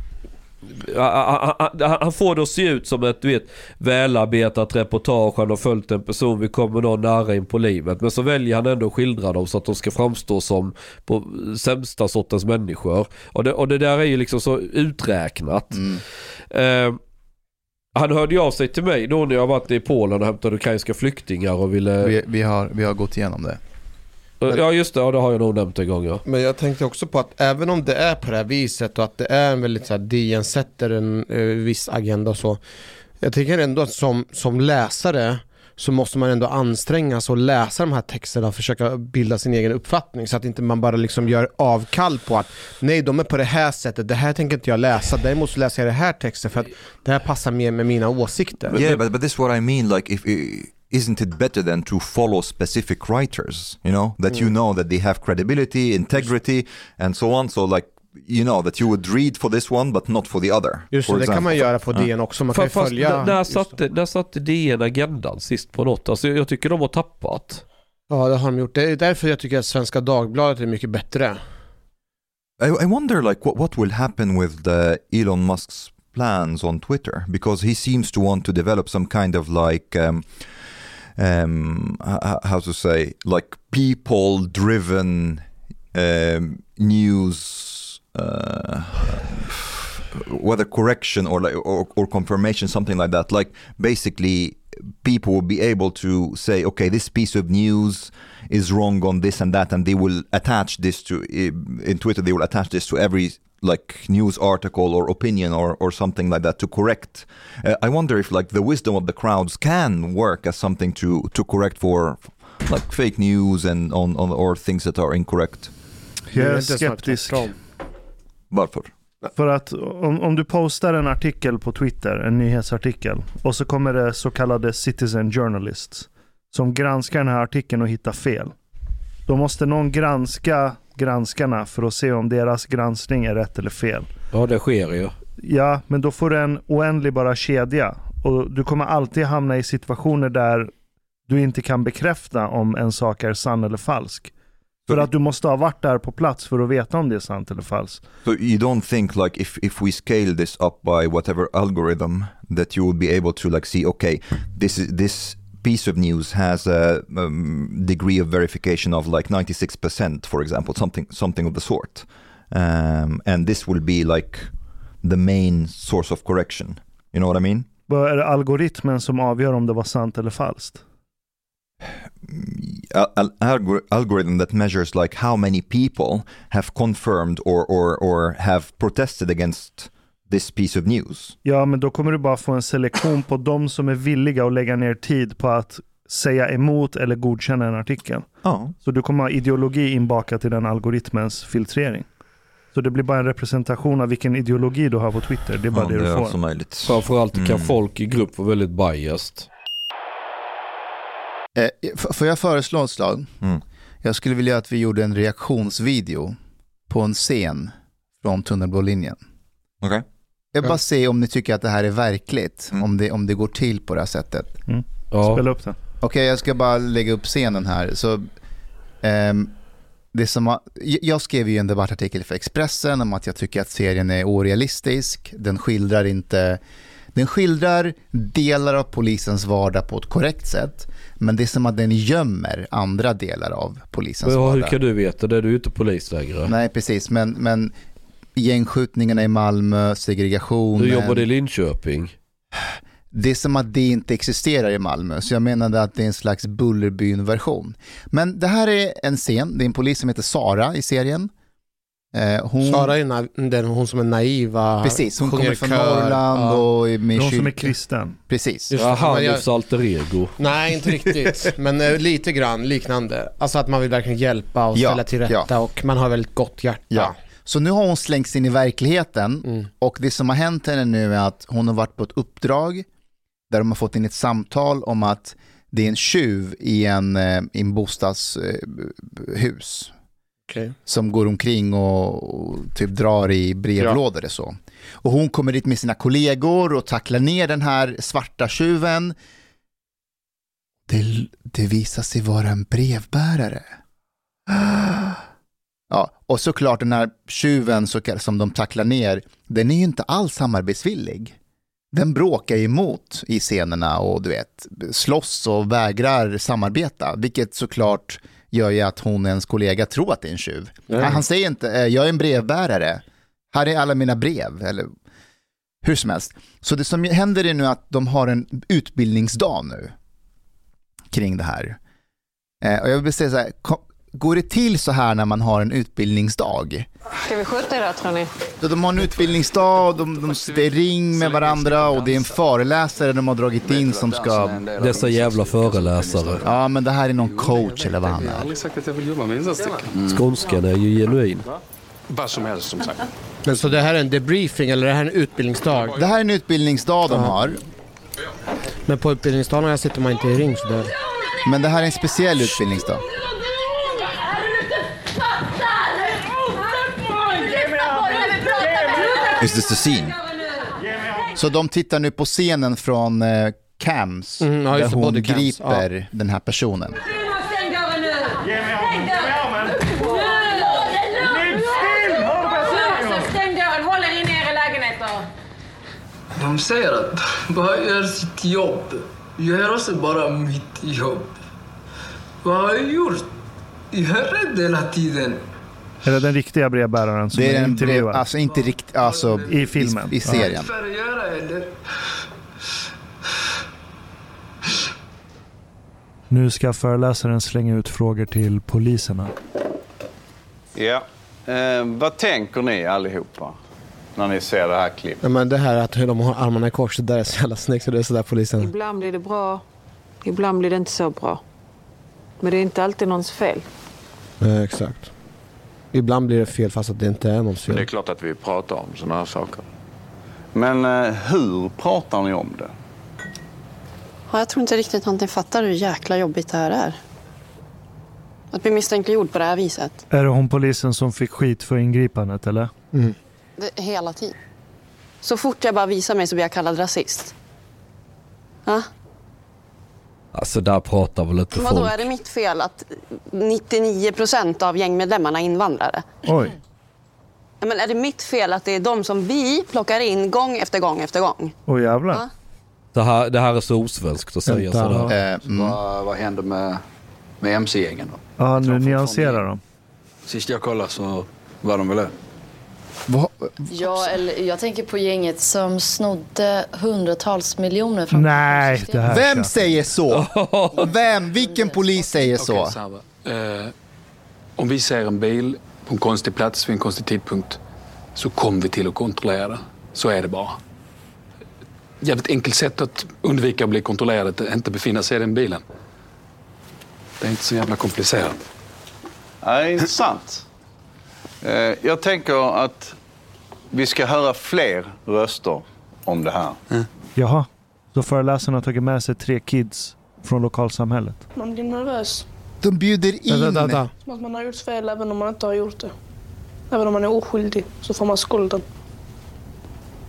Han, han, han får det att se ut som ett, du vet, välarbetat reportage. Han har följt en person, vi kommer någon nära in på livet, men så väljer han ändå att skildra dem så att de ska framstå som på sämsta sortens människor, och det, och det där är ju liksom så uträknat. mm. eh, Han hörde ju av sig till mig då när jag varit i Polen och hämtade ukrainska flyktingar och ville... vi, vi, har, vi har gått igenom det. Men, ja just det, ja, det har jag nog nämnt en gång, ja. Men jag tänkte också på att även om det är på det här viset och att det är en väldigt så här, D N sätter en eh, viss agenda och så, jag tycker ändå att som, som läsare så måste man ändå anstränga sig och läsa de här texterna och försöka bilda sin egen uppfattning, så att inte man bara liksom gör avkall på att nej, de är på det här sättet, det här tänker inte jag läsa, däremot så läser jag det här texten för att det här passar mer med mina åsikter. Yeah, but, but this is what I mean, like if isn't it better than to follow specific writers, you know, that mm. you know that they have credibility, integrity and so on, so like you know that you would read for this one but not for the other. Just det, det kan man göra på D N också, man kan fast, följa. Fast när satte, när satte D N agendan sist på något? Alltså jag tycker de har tappat. Ja, det har de gjort. Det är därför jag tycker att Svenska Dagbladet är mycket bättre. I, I wonder like what, what will happen with the Elon Musk's plans on Twitter, because he seems to want to develop some kind of like um, um, how to say, like people driven um, news, uh, whether correction or like or, or confirmation, something like that. Like basically people will be able to say, okay, this piece of news is wrong on this and that, and they will attach this to in Twitter, they will attach this to every like news article or opinion or, or something like that to correct. Uh, I wonder if like the wisdom of the crowds can work as something to, to correct for like fake news and on, on or things that are incorrect. Jag är skeptisk. Varför? För att om, om du postar en artikel på Twitter, en nyhetsartikel, och så kommer det så kallade citizen journalists som granskar den här artikeln och hittar fel. Då måste någon granska granskarna för att se om deras granskning är rätt eller fel. Ja, det sker ju. Ja, men då får du en oändlig bara kedja. Och du kommer alltid hamna i situationer där du inte kan bekräfta om en sak är sann eller falsk. För att du måste ha varit där på plats för att veta om det är sant eller falskt. So you don't think like if, if we scale this up by whatever algorithm that you will be able to like see, okay, this is this piece of news has a um, degree of verification of like ninety-six percent, for example, something something of the sort. Um, and this will be like the main source of correction. You know what I mean? Vad är det algoritmen som avgör om det var sant eller falskt? An algor- algorithm that measures like how many people have confirmed or, or, or have protested against this piece of news. Ja, men då kommer du bara få en selektion på de som är villiga att lägga ner tid på att säga emot eller godkänna en artikel. Ja. Så du kommer ha ideologi inbakat i den algoritmens filtrering. Så det blir bara en representation av vilken ideologi du har på Twitter. Det är bara ja, det, det du får. Som möjligt. Framförallt mm. kan folk i grupp vara väldigt biased. Eh, f- får jag föreslå ett slag? Mm. Jag skulle vilja att vi gjorde en reaktionsvideo på en scen från Tunnelblålinjen. Okej. Okay. Jag bara se om ni tycker att det här är verkligt. Mm. Om, det, om det går till på det här sättet. Mm. Ja. Spela upp det. Okej, okay, jag ska bara lägga upp scenen här. Så, um, det som har, jag skrev ju en debattartikel för Expressen om att jag tycker att serien är orealistisk. Den skildrar inte... Den skildrar delar av polisens vardag på ett korrekt sätt. Men det är som att den gömmer andra delar av polisens ja, vardag. Hur kan du veta det? Du är ju inte polis längre. Nej, precis. Men, men gängskjutningarna i Malmö, segregationen... Du jobbade i Linköping. Det är som att det inte existerar i Malmö. Så jag menade att det är en slags Bullerbyn-version. Men det här är en scen. Det är en polis som heter Sara i serien. Eh, hon... Sara är na- den hon som är naiva. Precis, hon kommer från Norrland ja. och är med hon kyrka. som är kristen. Precis. Ja, Hanifs jag... alter ego. Nej, inte riktigt. Men uh, lite grann liknande. Alltså att man vill verkligen hjälpa och ställa ja, till rätta ja. och man har väldigt gott hjärta. Ja. Så nu har hon slängts in i verkligheten mm. och det som har hänt henne nu är att hon har varit på ett uppdrag där de har fått in ett samtal om att det är en tjuv i en, i en bostadshus. Okay. Som går omkring och, och typ drar i brevlådor ja. och så. Och hon kommer dit med sina kollegor och tacklar ner den här svarta tjuven. Det, det visar sig vara en brevbärare. Ja, och såklart den här tjuven så, som de tacklar ner, den är ju inte alls samarbetsvillig. Den bråkar emot i scenerna och du vet, slåss och vägrar samarbeta. Vilket såklart gör ju att hon och ens kollega tror att det är en tjuv. Mm. Han, han säger inte, jag är en brevbärare. Här är alla mina brev. Eller hur som helst. Så det som händer är nu att de har en utbildningsdag nu. Kring det här. Eh, och jag vill säga så här, kom, går det till så här när man har en utbildningsdag? Ska vi skjuta idag tror ni? Så de har en utbildningsdag, de, de sitter i ring med varandra och det är en föreläsare de har dragit in som ska... Dessa jävla föreläsare. Ja, men det här är någon coach eller vad han är. Jag har aldrig sagt att jag vill jobba med insatsstyrkan. Mm. Skånskan är ju genuin. Vad som helst som sagt. Men så det här är en debriefing eller är det här en utbildningsdag? Det här är en utbildningsdag de har. Men på utbildningsdagarna sitter man inte i ring så där. Men det här är en speciell utbildningsdag. Is this the scene? Så de tittar nu på scenen från eh, Cams mm, ja, där hon griper ja. den här personen. De säger att bara gör sitt jobb. Jag gör också bara mitt jobb. Vad har jag gjort? Jag är rädd hela tiden. Är det den riktiga brevbäraren som det är, är en brev, alltså inte riktigt, alltså i filmen, i, i serien. Vad göra eller? Nu ska föreläsaren slänga ut frågor till poliserna. Ja, eh, vad tänker ni allihopa när ni ser det här klippet? Ja, men det här att hur de har armarna i kors, det där är så jävla snyggt, så det är så där polisen. Ibland blir det bra, ibland blir det inte så bra. Men det är inte alltid någons fel. Nej, exakt. Ibland blir det fel fast att det inte är någons fel. Men det är klart att vi pratar om sådana här saker. Men eh, hur pratar ni om det? Ja, jag tror inte riktigt att ni fattar hur jäkla jobbigt det här är. Att bli misstänkliggjord på det här viset. Är det hon polisen som fick skit för ingripandet, eller? Mm. Det, hela tiden. Så fort jag bara visar mig så blir jag kallad rasist. Ja? Alltså där pratar väl inte folk. Vadå, är det mitt fel att nittionio procent av gängmedlemmarna är invandrare? Oj. Ja, men är det mitt fel att det är de som vi plockar in gång efter gång efter gång? Oj jävlar. Ja? Det här, det här är så osvenskt att säga sådär. Eh, mm. vad, vad händer med, med M C-gängen då? Ja, nu nyanserar de. Sist jag kollade så var de väl det. Ja, eller jag tänker på gänget som snodde hundratals miljoner från... Nej, det här Vem säger så? Vem? Vilken polis säger så? Okay, så eh, om vi ser en bil på en konstig plats vid en konstig tidpunkt så kommer vi till att kontrollera det. Så är det bara. Jävligt enkelt sätt att undvika att bli kontrollerad, att inte befinna sig i den bilen. Det är inte så jävla komplicerat. Ja, intressant. Jag tänker att vi ska höra fler röster om det här. Mm. Jaha, så föreläsaren har tagit med sig tre kids från lokalsamhället. Man blir nervös. De bjuder in. Da, da, da. Som att man har gjort fel även om man inte har gjort det. Även om man är oskyldig så får man skulden.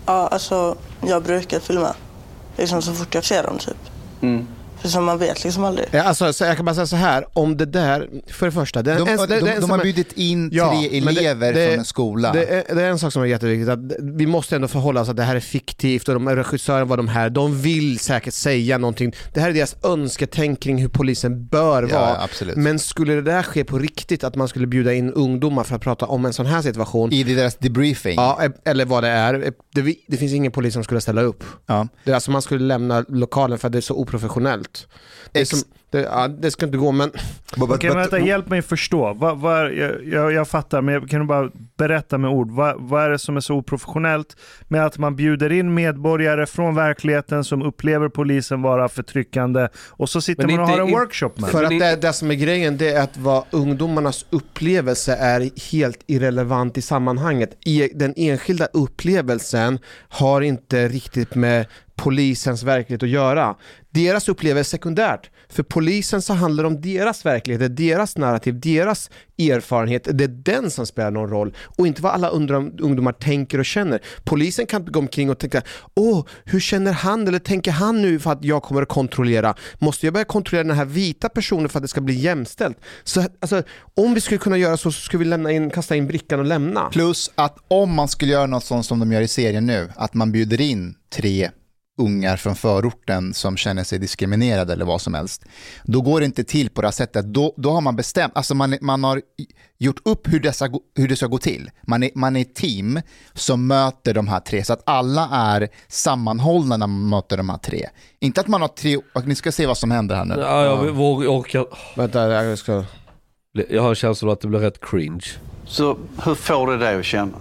Ja, alltså jag brukar filma. Liksom så fort jag ser dem typ. Mm. För som man vet liksom aldrig. Ja, alltså, så jag kan bara säga så här, om det där, för det första... Det, De, en, de, det, det, de, de har bjudit in ja, tre elever det, det, från en skola. Det är, det är en sak som är jätteviktigt, att vi måste ändå förhålla oss att det här är fiktivt och de regissören var de här, de vill säkert säga någonting. Det här är deras önsketänk kring hur polisen bör Ja, vara. absolut. Men skulle det där ske på riktigt, att man skulle bjuda in ungdomar för att prata om en sån här situation... I deras debriefing. Ja, eller vad det är. Det, det finns ingen polis som skulle ställa upp. Ja. Det är alltså man skulle lämna lokalen för att det är så oprofessionellt. Det, är som, det, ja, det ska inte gå, men... Okej, okay, vänta, hjälp mig förstå. Vad, vad, jag, jag, jag fattar, men kan du bara berätta med ord. Vad, vad är det som är så oprofessionellt med att man bjuder in medborgare från verkligheten som upplever polisen vara förtryckande och så sitter men man och har en workshop med? För att det, det som är grejen, det är att vad ungdomarnas upplevelse är helt irrelevant i sammanhanget. I den enskilda upplevelsen har inte riktigt med polisens verklighet att göra. Deras upplevelse är sekundärt. För polisen så handlar det om deras verklighet, det är deras narrativ, deras erfarenhet. Det är den som spelar någon roll. Och inte vad alla ungdomar tänker och känner. Polisen kan inte gå omkring och tänka, åh, hur känner han eller tänker han nu för att jag kommer att kontrollera? Måste jag börja kontrollera den här vita personen för att det ska bli jämställt? Så alltså, om vi skulle kunna göra så, så skulle vi lämna in, kasta in brickan och lämna. Plus att om man skulle göra något sånt som de gör i serien nu, att man bjuder in tre ungar från förorten som känner sig diskriminerade eller vad som helst, då går det inte till på det här sättet. Då, då har man bestämt, alltså man, man har gjort upp hur, dessa, hur det ska gå till. Man är, man är ett team som möter de här tre, så att alla är sammanhållna när man möter de här tre. Inte att man har tre, och ni ska se vad som händer här nu. Ja, jag vågar orka. Vänta, jag ska... Jag har känslan att det blir rätt cringe. Så hur får det dig att känna?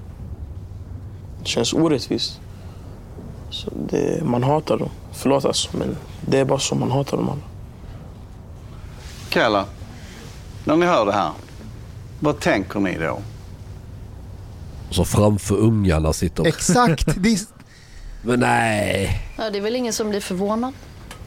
Det känns orättvist. Så det, man hatar dem. Förlåt alltså, men det är bara så man hatar dem alla. Kalla, när ni hör det här, vad tänker ni då? Så framför ungarna sitter... Exakt! Det är... Men nej. Ja, det är väl ingen som blir förvånad?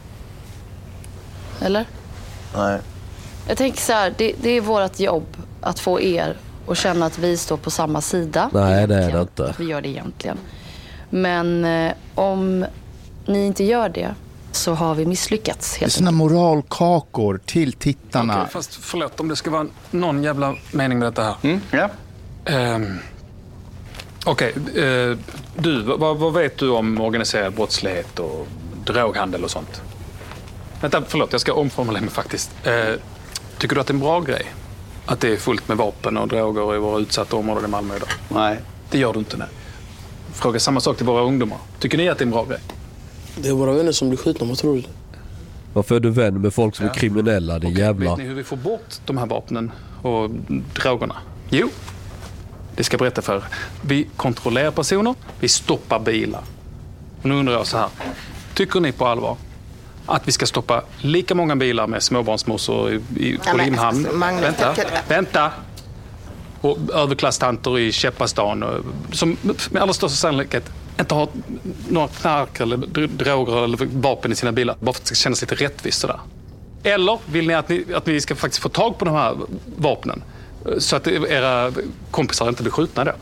Eller? Nej. Jag tänker så här, det, det är vårt jobb att få er att känna att vi står på samma sida. Nej, det är det inte. Vi gör det egentligen. Men eh, om ni inte gör det så har vi misslyckats. Helt det är såna moralkakor till tittarna. Okay, fast förlåt, om det ska vara någon jävla mening med detta här. Mm, ja. Um, Okej, okay, uh, du, vad, vad vet du om organiserad brottslighet och droghandel och sånt? Vänta, förlåt, jag ska omformulera mig faktiskt. Uh, tycker du att det är en bra grej? Att det är fullt med vapen och droger i våra utsatta områden i Malmö idag? Nej. Det gör du inte, nej. Fråga samma sak till våra ungdomar. Tycker ni att det är en bra grej? Det är våra vänner som blir skjutna, vad tror du? Varför är du vän med folk som ja. är kriminella, det okay, jävla? Vet ni hur vi får bort de här vapnen och drogerna? Jo, det ska jag berätta för er. Vi kontrollerar personer, vi stoppar bilar. Och nu undrar jag så här. Tycker ni på allvar att vi ska stoppa lika många bilar med småbarnsmorsor i, i, på Limhamn? Alltså, vänta, vänta! Och överklasstanter i Käppastan som med allra största sannolikhet inte har några knark eller droger eller vapen i sina bilar bara för att det ska kännas lite rättvist sådär. Eller vill ni att, ni att vi ska faktiskt få tag på de här vapnen så att era kompisar inte blir skjutna då?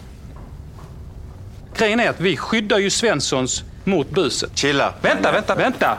Grejen är att vi skyddar ju Svenssons mot buset. Chilla. Vänta, vänta, vänta!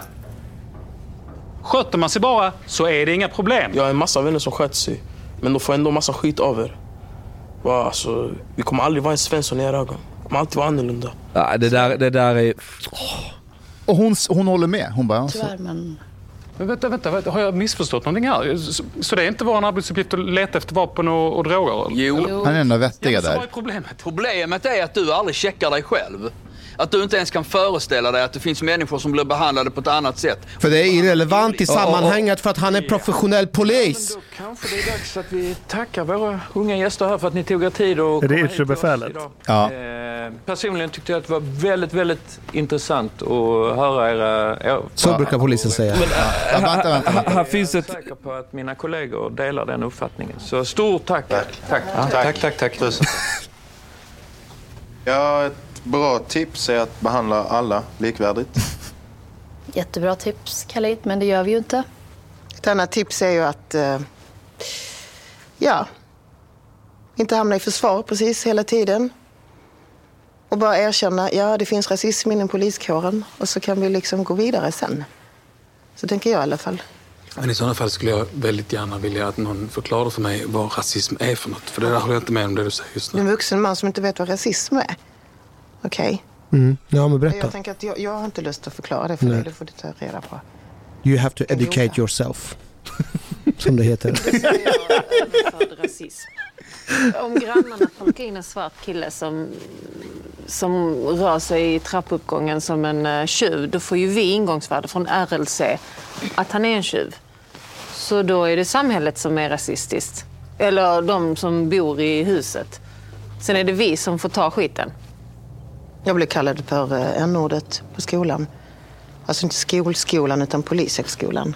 Sköter man sig bara så är det inga problem. Jag har en massa vänner som sköter sig, men de får ändå massa skit av er. Alltså, vi kommer aldrig vara en Svensson i era ögon. Vi kommer alltid vara annorlunda. Ja, det där, det där är... Oh. Och hon, hon håller med. Hon bara... Tyvärr, men... Men vänta, vänta, vänta, har jag missförstått någonting här? Så, så det är inte vår arbetsuppgift att leta efter vapen och, och droger? Jo. jo. Han är ändå vettiga ja, där. Vad är problemet? Problemet är att du aldrig checkar dig själv. Att du inte ens kan föreställa dig att det finns människor som blir behandlade på ett annat sätt. För det är irrelevant i sammanhanget för att han är professionell polis. Ja, kanske det är dags att vi tackar våra unga gäster här för att ni tog er tid och är det yttre befälet? Ja. Eh, personligen tyckte jag att det var väldigt, väldigt intressant att höra era... Ja, så brukar polisen säga. Men, ja. Ja, vänta, vänta, vänta. Här finns ett... Jag är säker på att mina kollegor delar den uppfattningen. Så stort tack. Tack, tack, ja, tack, tack, tack. tack. Ja, ett bra tips är att behandla alla likvärdigt. Jättebra tips, Khalid, men det gör vi ju inte. Ett annat tips är ju att eh, ja, inte hamna i försvar precis hela tiden. Och bara erkänna, ja det finns rasism inom poliskåren. Och så kan vi liksom gå vidare sen. Så tänker jag i alla fall. Men i sådana fall skulle jag väldigt gärna vilja att någon förklarar för mig vad rasism är för något. För det där håller jag inte med om det du säger just nu. En vuxen man som inte vet vad rasism är. Okej. Mm. Ja, men berätta. Jag tänker att jag, jag har inte lust att förklara det för dig. Det får du ta reda på. You have to educate yourself. Som det heter. Överförd rasism. Om grannarna plockar in en svart kille som, som rör sig i trappuppgången som en uh, tjuv, då får ju vi ingångsvärde från R L C att han är en tjuv. Så då är det samhället som är rasistiskt. Eller de som bor i huset. Sen är det vi som får ta skiten. Jag blev kallad för uh, n-ordet på skolan. Alltså inte skolskolan utan polishögskolan.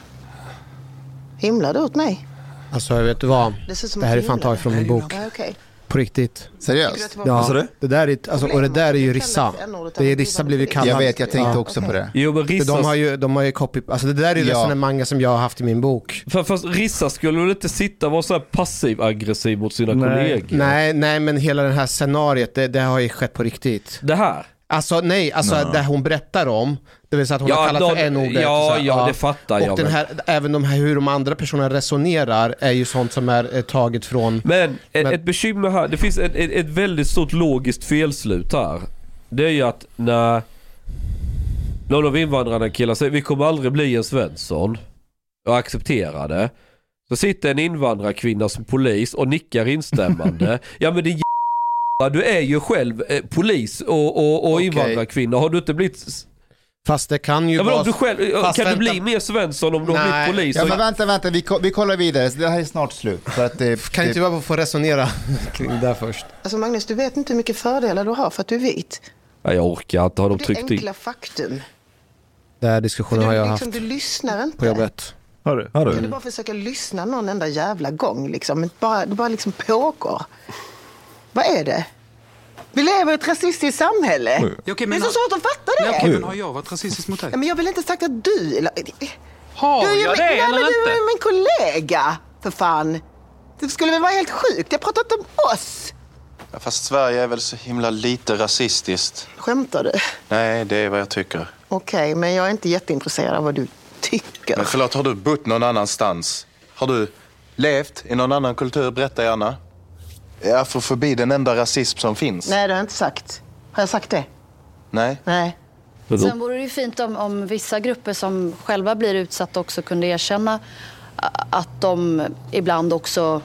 Himlade åt mig. Alltså jag vet du vad, det, det här är fan taget från min bok. Ja, okay. På riktigt. Seriöst? Ja, det där är, alltså, och det där är ju Rissa. Det är Rissa blivit kallad. Jag vet, jag tänkte ja. också på det. Jo, men Rissa... De har ju, de har ju copy... Alltså det där är ju ja. resonemanget som jag har haft i min bok. För, fast Rissa skulle väl inte sitta och vara så här passiv-aggressiv mot sina nej. kollegor? Nej, nej, men hela det här scenariet, det, det har ju skett på riktigt. Det här? Alltså nej, alltså no. det hon berättar om, det vill säga att hon ja, har kallat de, för n-ordet. Ja, så, ja, det fattar och jag. Den här, även de här, hur de andra personerna resonerar är ju sånt som är, är taget från... Men, men ett bekymmer här, det finns ett, ett, ett väldigt stort logiskt felslut här. Det är ju att när någon av invandrarna killar säger vi kommer aldrig bli en Svensson och acceptera det. Så sitter en invandrarkvinna som polis och nickar instämmande. Ja men det är du är ju själv eh, polis och, och, och okay. invandrarkvinna. Har du inte blivit... Fast det kan ju ja, vara... Du själv, kan vänta... du bli mer Svensson om du Nej. har blivit polis? Ja, men vänta, vänta. Vi, vi kollar vidare. Det här är snart slut. För att det, kan det... inte bara få resonera kring det där först? Alltså Magnus, du vet inte hur mycket fördelar du har för att du är vit. Ja, jag orkar inte. Har de tryckt in? Det är enkla faktum. Den här diskussionen har jag liksom, haft du lyssnar inte. på jobbet. Har du? Har du? Kan du bara försöka lyssna någon enda jävla gång liksom. Det bara, det bara liksom pågår. Vad är det? Vi lever i ett rasistiskt samhälle. Mm. Okay, det är så har... svårt att fatta det. Ja, okay, men har jag varit rasistisk mot dig? Ja, men jag vill inte sagt att du... Eller... Har du jag min... det Nej, eller men inte? Du är min kollega, för fan. Det skulle väl vara helt sjukt. Jag pratar inte om oss. Ja, fast Sverige är väl så himla lite rasistiskt. Skämtar du? Nej, det är vad jag tycker. Okej, okay, men jag är inte jätteintresserad av vad du tycker. Men förlåt, har du bott någon annanstans? Har du levt i någon annan kultur? Berätta gärna. Jag får förbi den enda rasism som finns. Nej, det har jag inte sagt. Har jag sagt det? Nej. Nej. Sen vore det ju fint om, om vissa grupper som själva blir utsatta också kunde erkänna att de ibland också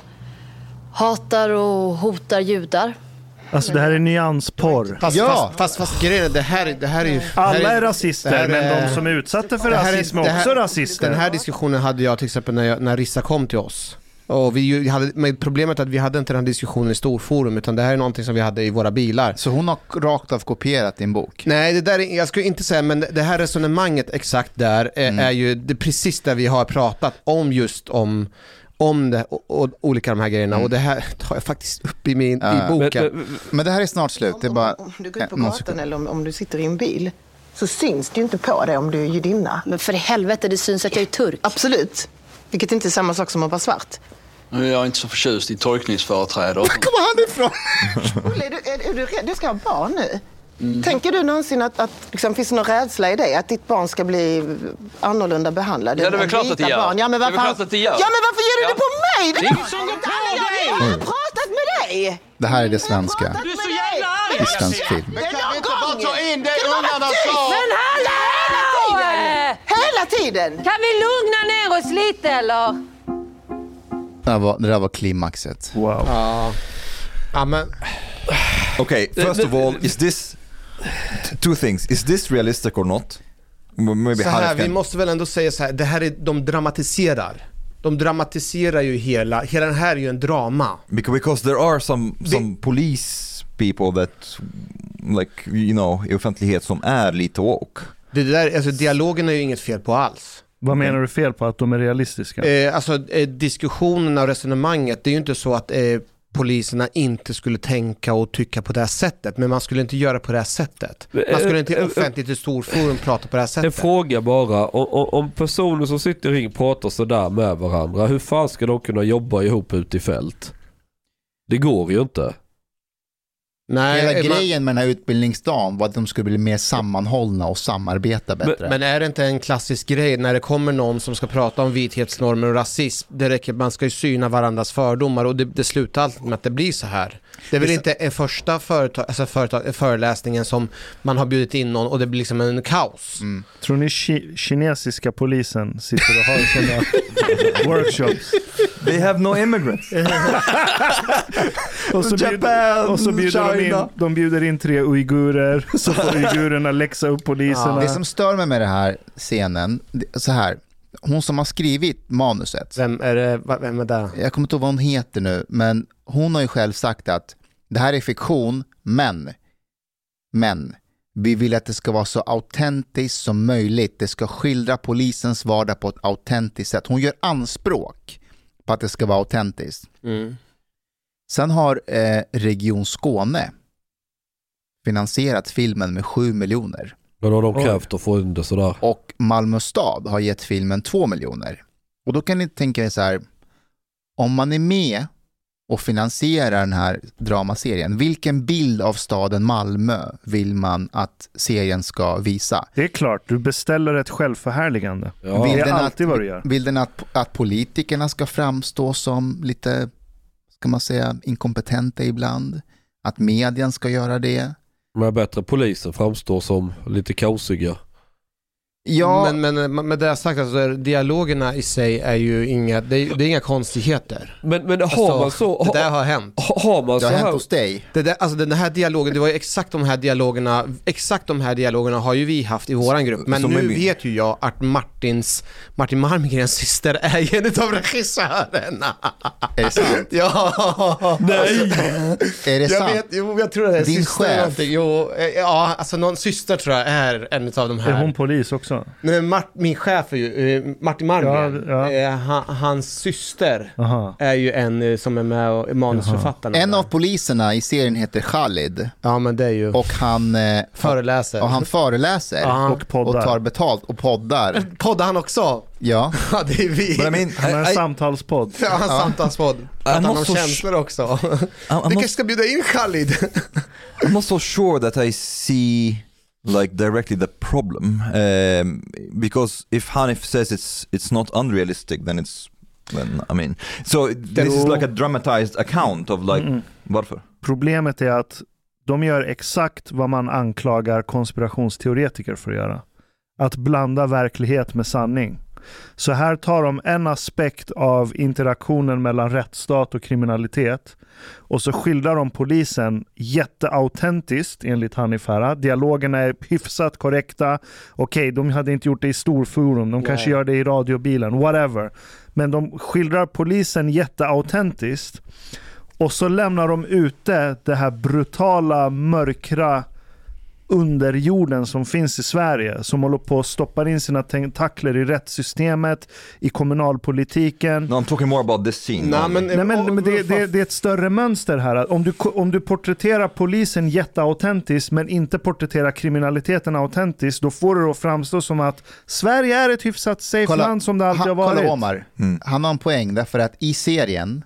hatar och hotar judar. Alltså det här är nyansporr. Fast, ja. fast, fast, fast grejen, det här, det här är ju... Alla är rasister, är, men de som är utsatta för rasism är också rasister. Den här diskussionen hade jag till exempel när, jag, när Rissa kom till oss. Och vi hade, med problemet att vi hade inte den diskussionen i storforum, utan det här är någonting som vi hade i våra bilar. Så hon har rakt av kopierat din bok? Nej, det där är, jag skulle inte säga, men det här resonemanget exakt där är, mm. är ju det precis där vi har pratat om just om om det och, och olika de här grejerna. Mm. Och det här tar jag faktiskt upp i min uh, i boken. Men, men, men det här är snart slut. Det är bara, om, om du går ut på gatan eller om, om du sitter i en bil, så syns det ju inte på dig om du är judinna. Men för i helvete, det syns att jag är turk. Absolut. Vilket inte är samma sak som att vara svart. Jag är inte så förtjust i tolkningsföreträdare. Var kommer han ifrån? Olle, är du, är, är du rädd? Du ska ha barn nu. Mm. Tänker du någonsin att, att liksom, finns det någon rädsla i dig att ditt barn ska bli annorlunda behandlad? Ja, det är väl klart att det gör. Ja, men varför, det är klart att det gör. Ja, men varför ger du ja. det på mig? Det är inget som går på dig! Jag har pratat med dig! Det här är det svenska. Du är så jävla arg! I svensk film. Men kan vi inte bara ta in det ungarna sa? Men hallå! Hela tiden! Kan vi lugna ner oss lite eller? Det där var, det där var klimaxet. Wow. Ja. Ja, men... Okay, first of all, is this... Two things. Is this realistic or not? Maybe så här, can... vi måste väl ändå säga så här, det här är, de dramatiserar. De dramatiserar ju hela, hela den här är ju en drama. Because, because there are some, some police people that, like, you know, i offentlighet som är lite woke. Det där, alltså dialogen är ju inget fel på alls. Vad menar du fel på att de är realistiska? Eh, alltså eh, diskussionerna och resonemanget, det är ju inte så att eh, poliserna inte skulle tänka och tycka på det här sättet, men man skulle inte göra på det här sättet. Man skulle inte offentligt i storforum prata på det här sättet. En fråga bara, om, om personer som sitter i ring pratar så där med varandra, hur fan ska de kunna jobba ihop ut i fält? Det går ju inte. Nej, Hela man... grejen med den här utbildningsdagen var att de skulle bli mer sammanhållna och samarbeta bättre. Men, men är det inte en klassisk grej när det kommer någon som ska prata om vithetsnormer och rasism? Det räcker, man ska ju syna varandras fördomar och det, det slutar alltid med att det blir så här. Det är väl inte en första företag, alltså företag, föreläsningen som man har bjudit in någon och det blir liksom en kaos. Mm. Tror ni ki- kinesiska polisen sitter och har sådana workshops? They have no immigrants. och så, bjud, och så bjuder de in, de bjuder in tre uigurer, så får uigurerna läxa upp poliserna. Ja. Det som stör mig med den här scenen, så här, hon som har skrivit manuset. Vem är det? Vem är det? Jag kommer inte ihåg vad hon heter nu, men hon har ju själv sagt att det här är fiktion, men men vi vill att det ska vara så autentiskt som möjligt. Det ska skildra polisens vardag på ett autentiskt sätt. Hon gör anspråk på att det ska vara autentiskt. Mm. Sen har eh, Region Skåne finansierat filmen med sju miljoner. Men har de krävt att få in det sådär? Och Malmö stad har gett filmen två miljoner. Och då kan ni tänka er så här, om man är med och finansierar den här dramaserien, vilken bild av staden Malmö vill man att serien ska visa? Det är klart, du beställer ett självförhärligande. Ja. Det Vill är den alltid att, vad du gör. Vill den att, att politikerna ska framstå som lite, ska man säga, inkompetenta ibland? Att medien ska göra det? Men bättre poliser framstår som lite kaosiga. Ja. Men, men med det sagt, alltså, dialogerna i sig är ju inga, det är, det är inga konstigheter. Men, men har alltså, man så... Det där har hänt. Har man det så har här... hänt hos dig. Det där, alltså den här dialogen, det var ju exakt de här dialogerna, exakt de här dialogerna har ju vi haft i våran grupp. Men Så nu maybe. vet ju jag att Martins, Martin Malmgrens syster är ju en av regissörerna. Är det sant? Ja. Nej. Är det jag sant? vet, jo, jag tror det är Din syster chef? någonting. Jo, ja, alltså någon syster tror jag är en av de här. Är hon polis också? Nej, men Mart, min chef är ju eh, Martin Malmgren. Ja, ja. Eh, han, hans syster Aha. är ju en eh, som är med och är manusförfattarna. En av poliserna i serien heter Khalid. Ja, men det är ju Och han eh, föreläser. och han föreläser Ja. Och poddar. och tar betalt och poddar. Poddar han också? Ja. Ja, det är vi. But I mean, Han har en I, I, samtalspodd. Ja, han Ja. samtalspodd. Att han not har so känslor också. I'm, Du I'm, kanske not, ska bjuda in Khalid. I'm not so sure that I see like directly the problem, um, because if Hanif says it's it's not unrealistic, then it's then I mean, so this is like a dramatized account of like Mm. varför? Problemet är att de gör exakt vad man anklagar konspirationsteoretiker för att göra. Att blanda verklighet med sanning. Så här tar de en aspekt av interaktionen mellan rättsstat och kriminalitet och så skildrar de polisen jätteautentiskt enligt Hanif här. Dialogerna är hyfsat korrekta. Okej, de hade inte gjort det i storforum. De kanske gör det i radiobilen. Whatever. Men de skildrar polisen jätteautentiskt. Och så lämnar de ute det här brutala, mörkra underjorden som finns i Sverige, som håller på att stoppa in sina tentakler i rättssystemet, i kommunalpolitiken. No, I'm talking more about this scene. Nej, men, Nej, men, men det, det, det är ett större mönster här. Om du, om du porträtterar polisen jätteautentiskt men inte porträtterar kriminaliteten autentiskt, då får det att framstå som att Sverige är ett hyfsat safe Kolla, land som det alltid ha, har varit. Kolla Omar, Mm. han har en poäng därför att i serien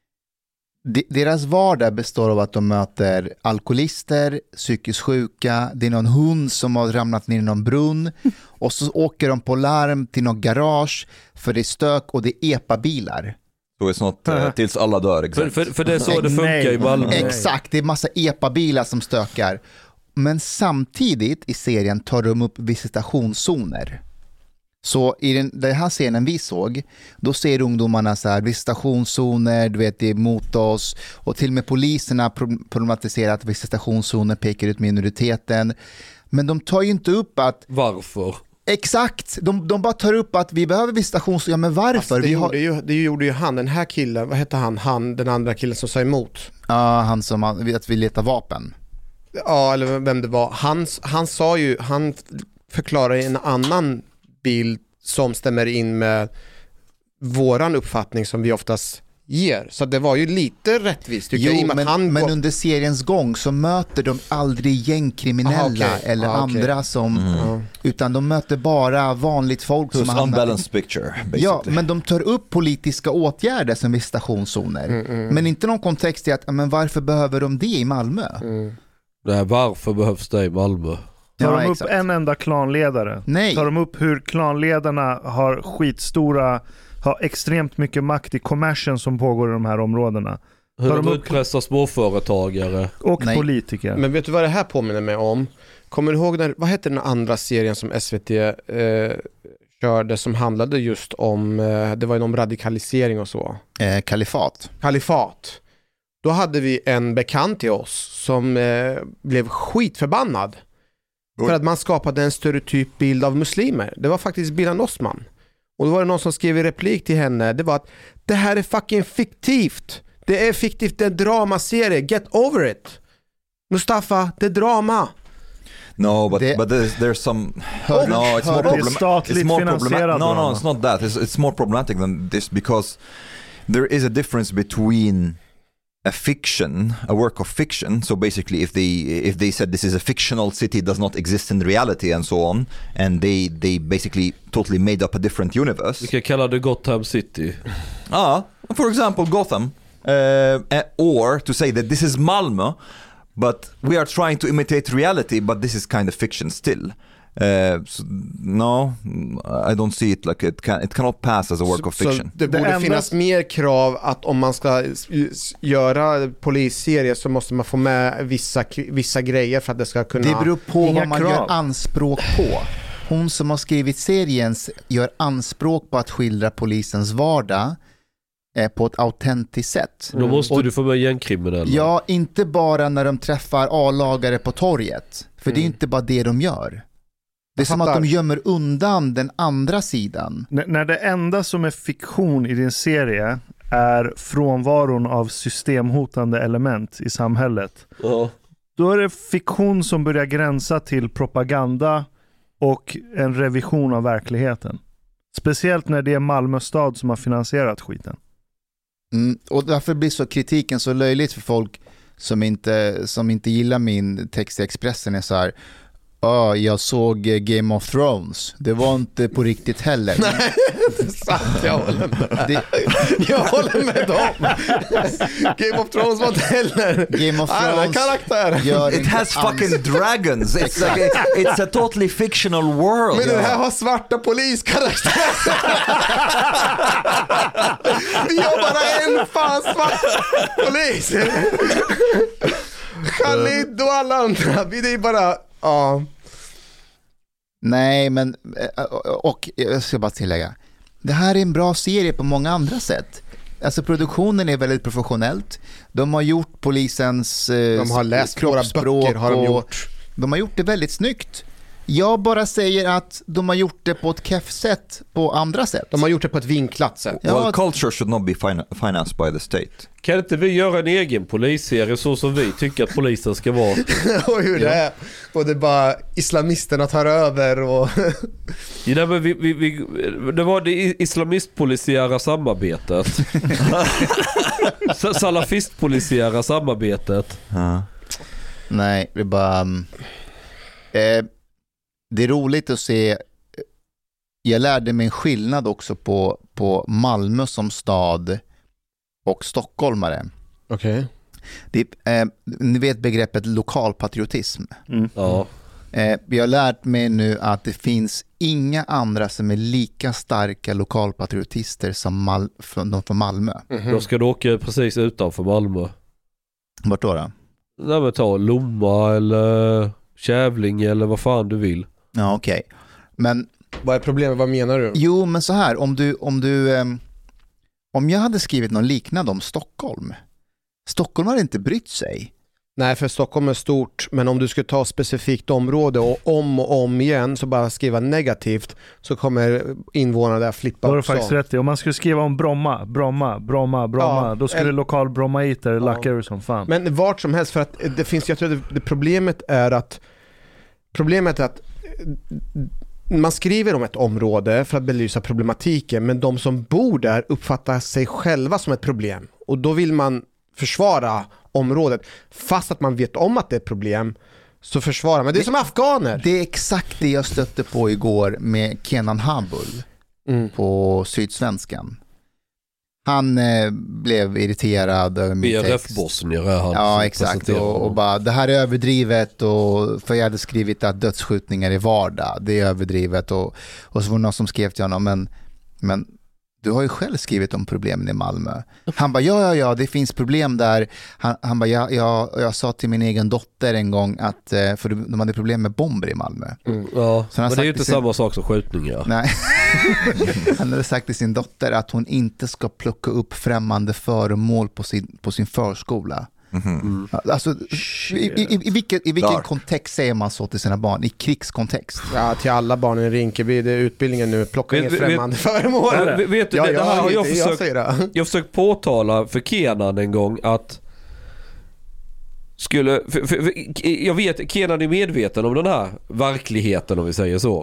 de, deras vardag består av att de möter alkoholister, psykiskt sjuka, det är någon hund som har ramlat ner i någon brunn och så åker de på larm till något garage för det är stök och det är epa-bilar. So it's not uh, tills alla dör, För, exakt. för, för det är så det funkar i Malmö. Exakt, det är massa epa-bilar som stökar. Men samtidigt i serien tar de upp visitationszoner. Så i den, den här scenen vi såg, då ser ungdomarna så här visitationszoner, du vet, det är mot oss, och till och med poliserna problematiserar att visitationszoner pekar ut minoriteten. Men de tar ju inte upp att... Varför? Exakt, de, de bara tar upp att vi behöver visitationszoner, ja, men varför? Alltså, det, vi har... gjorde ju, det gjorde ju han, den här killen, vad hette han, han den andra killen som sa emot. Ja, han som att vi letar vapen. Ja, eller vem det var. Han, han sa ju, han förklarar en annan bild som stämmer in med våran uppfattning som vi oftast ger. Så det var ju lite rättvist tycker jo, jag. I men, han men går... under seriens gång så möter de aldrig gängkriminella Aha, okay. eller ah, okay. andra som Mm. utan de möter bara vanligt folk so som har unbalanced picture basically. Ja, men de tar upp politiska åtgärder som visitationszoner. Mm, mm. Men inte någon kontext i att men varför behöver de det i Malmö? Mm. Nej, varför behövs det i Malmö? Tar de ja, upp exakt. en enda klanledare? Nej. Tar de upp hur klanledarna har skitstora, har extremt mycket makt i kommersen som pågår i de här områdena? Hur Tar de, de de utpressar småföretagare? Och Nej. politiker. Men vet du vad det här påminner mig om? Kommer du ihåg när, vad hette den andra serien som S V T eh, körde som handlade just om, eh, det var ju om radikalisering och så? Eh, kalifat. Kalifat. Då hade vi en bekant till oss som eh, blev skitförbannad Oj. för att man skapade en stereotyp bild av muslimer. Det var faktiskt Bilan Osman. Och då var det någon som skrev i replik till henne, det var att det här är fucking fiktivt. Det är fiktivt, det är en dramaserie. Get over it. Mustafa, det är drama. No, but det, but there's, there's some hör, no, it's more det är problematic. statligt It's more problematic. finansierad No, no, drama. it's not that. It's it's more problematic than this because there is a difference between a fiction, a work of fiction. So basically, if they if they said this is a fictional city, does not exist in reality, and so on, and they they basically totally made up a different universe. Vi kan kalla det Gotham City. Ah, for example, Gotham, uh, or to say that this is Malmö, but we are trying to imitate reality, but this is kind of fiction still. Uh, so, no, I don't see it like it can. It cannot pass as a work så, of fiction. Så det borde det enda... finnas mer krav att om man ska göra polisserie så måste man få med vissa, vissa grejer för att det ska kunna... Det beror på Inga vad man krav. gör anspråk på. Hon som har skrivit serien gör anspråk på att skildra polisens vardag på ett autentiskt sätt. Då måste och, du få med gängkriminella. Ja, inte bara när de träffar A-lagare på torget. För mm. det är inte bara det de gör. Det är som att de gömmer undan den andra sidan. N- när det enda som är fiktion i din serie är frånvaron av systemhotande element i samhället. Ja. Då är det fiktion som börjar gränsa till propaganda och en revision av verkligheten. Speciellt när det är Malmö stad som har finansierat skiten. Mm, och därför blir så kritiken så löjligt för folk som inte, som inte gillar min text i Expressen är så här: ja, oh, jag såg Game of Thrones. Det var inte på riktigt heller. Nej, det är sant. Jag håller med. Det... Jag håller med dem. Game of Thrones var inte heller. Game of Thrones karaktär. It has fucking dragons. It's like a, it's a totally fictional world. Men det här har svarta poliskaraktärer. Vi har bara en fan svart polis. Khalid och alla andra. Vi är bara... Ja. Nej, men och jag ska bara tillägga, det här är en bra serie på många andra sätt. Alltså produktionen är väldigt professionellt. De har gjort polisens de har läst våra böcker har de gjort. De har gjort det väldigt snyggt. Jag bara säger att de har gjort det på ett keff sätt på andra sätt. De har gjort det på ett vinklat sätt. Ja. Well, culture should not be fin- financed by the state. Kan inte vi göra en egen polisserie så som vi tycker att polisen ska vara? Och hur det är. Och det är bara islamisterna tar över och... Ja, men vi, vi, vi, det var det islamistpolisiära samarbetet. Salafistpolisiära samarbetet. Ja. Nej, det är bara... Eh, det är roligt att se. Jag lärde mig en skillnad också på, på Malmö som stad och stockholmare. Okej. Okay. Eh, ni vet begreppet lokalpatriotism. Mm. Ja. Eh, jag har lärt mig nu att det finns inga andra som är lika starka lokalpatriotister som Mal- från, de från Malmö. Mm-hmm. Då ska du åka precis utanför Malmö. Vart då då? Nej, men ta Lomma eller Kävling eller vad fan du vill. Ja, okej. Okay. Men vad är problemet? Vad menar du? Jo, men så här, om du om du eh, om jag hade skrivit någon liknande om Stockholm. Stockholm har inte brytt sig. Nej, för Stockholm är stort, men om du ska ta specifikt område och om och om igen så bara skriva negativt så kommer invånarna där flippa också. Då är det faktiskt rätt i. Om man skulle skriva om Bromma, Bromma, Bromma, Bromma, ja, då skulle en... lokal Brommaiter ja. lacka ur som fan. Men vart som helst, för att det finns, jag tror att det, det problemet är att problemet är att man skriver om ett område för att belysa problematiken, men de som bor där uppfattar sig själva som ett problem. Och då vill man försvara området. Fast att man vet om att det är ett problem, så försvarar man. Det är det, som afghaner. Det är exakt det jag stötte på igår med Kenan Habul mm. på Sydsvenskan. Han eh, blev irriterad över min B R text. F-bosnier är han. Ja, exakt. Och, och bara, det här är överdrivet. Och, för jag hade skrivit att dödsskjutningar är vardag. Det är överdrivet. Och, och så var det någon som skrev till honom, men, men du har ju själv skrivit om problemen i Malmö. Han bara, ja, ja, ja, det finns problem där. Han, han bara, ja, ja, jag sa till min egen dotter en gång att, för de hade problem med bomber i Malmö. Mm, ja, så han men det är ju inte sin... samma sak som skjutningar. Nej. Han hade sagt till sin dotter att hon inte ska plocka upp främmande föremål på sin, på sin förskola. Mm-hmm. Mm. Alltså, i, i, i vilken, i vilken kontext säger man så till sina barn? I krigskontext? Ja, till alla barn i Rinkeby. Det är utbildningen nu. Plocka inget främmande vet, föremål. Vet, vet du, ja, det, det här har jag, jag försökt, jag, jag försökt påtala för Kenan en gång att skulle för, för, för, jag vet, Kenan är medveten om den här verkligheten, om vi säger så.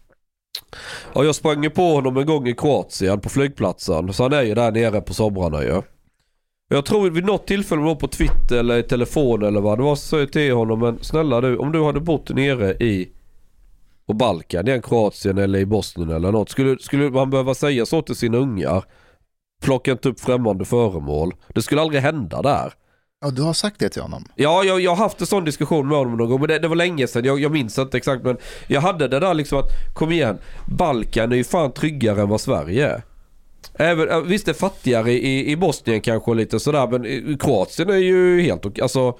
Ja, jag sprang på honom en gång i Kroatien på flygplatsen, så han är ju där nere på somrarna ju. Jag tror vid något tillfälle var på Twitter eller i telefon eller vad det var, så sa jag till honom, men snälla du, om du hade bott nere i på Balkan, i Kroatien eller i Bosnien eller något, skulle, skulle man behöva säga så till sina ungar, plocka inte upp främmande föremål. Det skulle aldrig hända där. Ja, du har sagt det till honom. Ja, jag, jag har haft en sån diskussion med honom någon gång, men det, det var länge sedan, jag, jag minns inte exakt, men jag hade det där liksom att, kom igen, Balkan är ju fan tryggare än vad Sverige är. Även, visst är fattigare i, i Bosnien kanske lite sådär, men i Kroatien är ju helt okej. Alltså,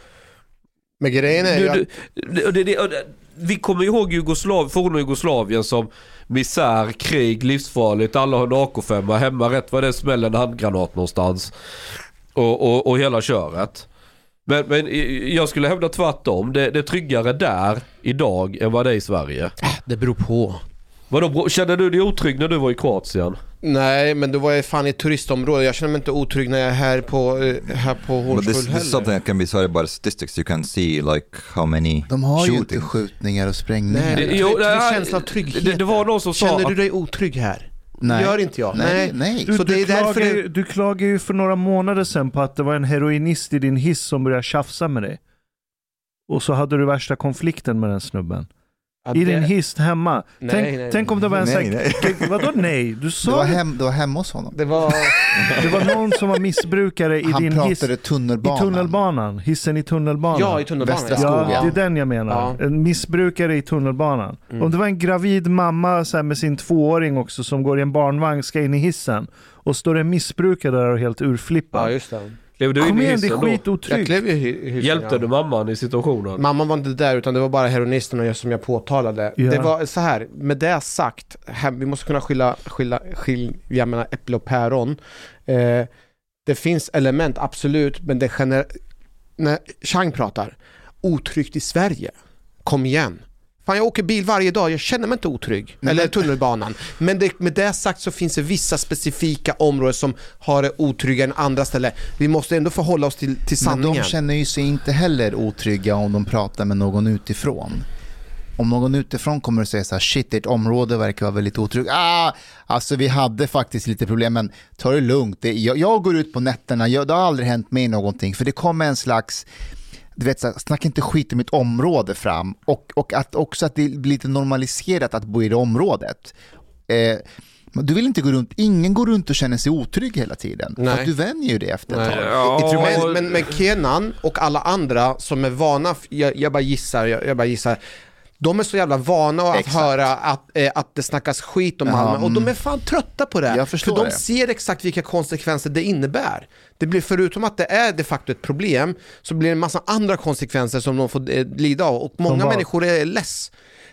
men grejen är ju att... det, det, det, vi kommer ihåg Jugoslav, forna Jugoslavien som misär, krig, livsfarligt, alla har en A K fem hemma, rätt vad det smäller en handgranat någonstans och, och, och hela köret. Men, men jag skulle hävda tvärtom, det, det är tryggare där idag än vad det är i Sverige. Det beror på. Vadå, kände du dig otrygg när du var i Kroatien? Nej, men då var jag fan i ett turistområde. Jag känner mig inte otrygg när jag är här på, här på Hornstull heller. This is something that can be cited by statistics. You can see like how many De har shootings. ju inte skjutningar och sprängningar. Nej, det, jo, det, det är känsla av trygghet. Det, det var någon som sa... Känner du dig otrygg här? Nej. Gör inte jag. Nej, nej. Du, så det du, är därför klagar, det... du klagar ju för några månader sedan på att det var en heroinist i din hiss som började tjafsa med dig. Och så hade du värsta konflikten med den snubben. Ja, I det... din hiss hemma. Nej, tänk, nej, tänk om det var en nej, säk... nej. Vadå nej? Du sa det var, hem, det var hemma hos honom. Det var, det var någon som var missbrukare i Han din hiss. Han pratade tunnelbanan. I tunnelbanan. Hissen i tunnelbanan. Ja, i tunnelbanan. Västra skogen. Ja, det är den jag menar. Ja. En missbrukare i tunnelbanan. Mm. Om det var en gravid mamma så här, med sin tvååring också som går i en barnvagn, ska in i hissen och står en missbrukare där och helt urflippad. Ja, just det. Blev du Kom in i igen, det är hissen då? skitotryggt. Jag klev i hissen, Hjälpte ja. du mamman i situationen? Mamman var inte där, utan det var bara heroinisterna som jag påtalade. Ja. Det var så här, med det sagt, här, vi måste kunna skilja, skilja, skilja mellan äpple och päron. Eh, det finns element, absolut, men det gener... när Chang pratar, otryggt i Sverige, kom igen. Fan, jag åker bil varje dag, jag känner mig inte otrygg. Nej, eller tunnelbanan. Men det, med det sagt så finns det vissa specifika områden som har det otrygga än andra ställen. Vi måste ändå förhålla oss till, till sanningen. Men de känner ju sig inte heller otrygga om de pratar med någon utifrån. Om någon utifrån kommer att säga så här, shit, ert område verkar vara väldigt otryggt. Ah, alltså vi hade faktiskt lite problem, men ta det lugnt. Det, jag, jag går ut på nätterna, jag, det har aldrig hänt mig någonting. För det kommer en slags... Du vet, så, snacka inte skit om mitt område fram. Och, och att också att det blir lite normaliserat att bo i det området. Eh, du vill inte gå runt, ingen går runt och känner sig otrygg hela tiden. Nej. För att du vänjer ju det efter ett tag. Ja. Men, men, men Kenan och alla andra som är vana, jag, jag bara gissar, jag, jag bara gissar. De är så jävla vana att Exakt. höra att, eh, att det snackas skit om Malmö. Ja, och de är fan trötta på det. Jag förstår för de det. ser exakt vilka konsekvenser det innebär. Det blir, förutom att det är de facto ett problem, så blir det en massa andra konsekvenser som de får eh, lida av. Och många människor är less.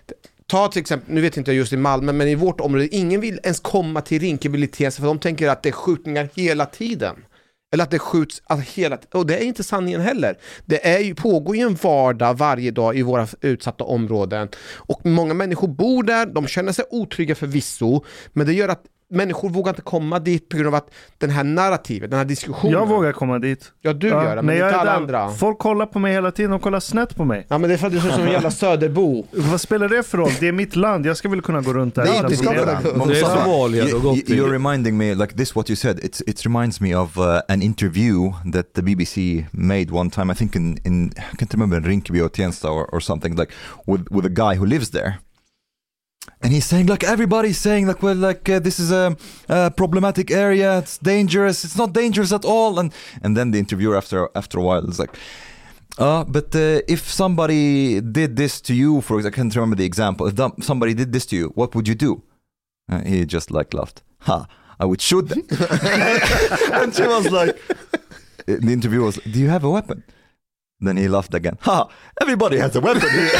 Ta till exempel, nu vet inte jag just i Malmö, men i vårt område, ingen vill ens komma till Rinkeby för de tänker att det är skjutningar hela tiden. Eller att det skjuts att hela tiden. Och det är inte sanningen heller. Det är ju, pågår ju en vardag varje dag i våra utsatta områden. Och många människor bor där, de känner sig otrygga förvisso, men det gör att människor vågar inte komma dit på grund av att den här narrativet, den här diskussionen. Jag vågar komma dit. Ja, du ja, gör det, men, men inte alla andra. Folk kollar på mig hela tiden, de kollar snett på mig. Ja, men det är för att du är som en jävla söderbo. Vad spelar det för roll? Det är mitt land, jag ska väl kunna gå runt där. Det är inte det är Somalia. You, you're reminding me, like this what you said, it's, it reminds me of uh, an interview that the B B C made one time, I think in, in I can't remember, in Rinkeby or Tensta or, or something, like with, with a guy who lives there. And he's saying, like, everybody's saying, like, well, like, uh, this is a, a problematic area, it's dangerous, it's not dangerous at all. And and then the interviewer, after after a while, is like, uh, but uh, if somebody did this to you, for example, I can't remember the example, if th- somebody did this to you, what would you do? Uh, he just, like, laughed. Ha, I would shoot them. And she was like, the interviewer was, do you have a weapon? Then he laughed again. Ha, everybody has a weapon here.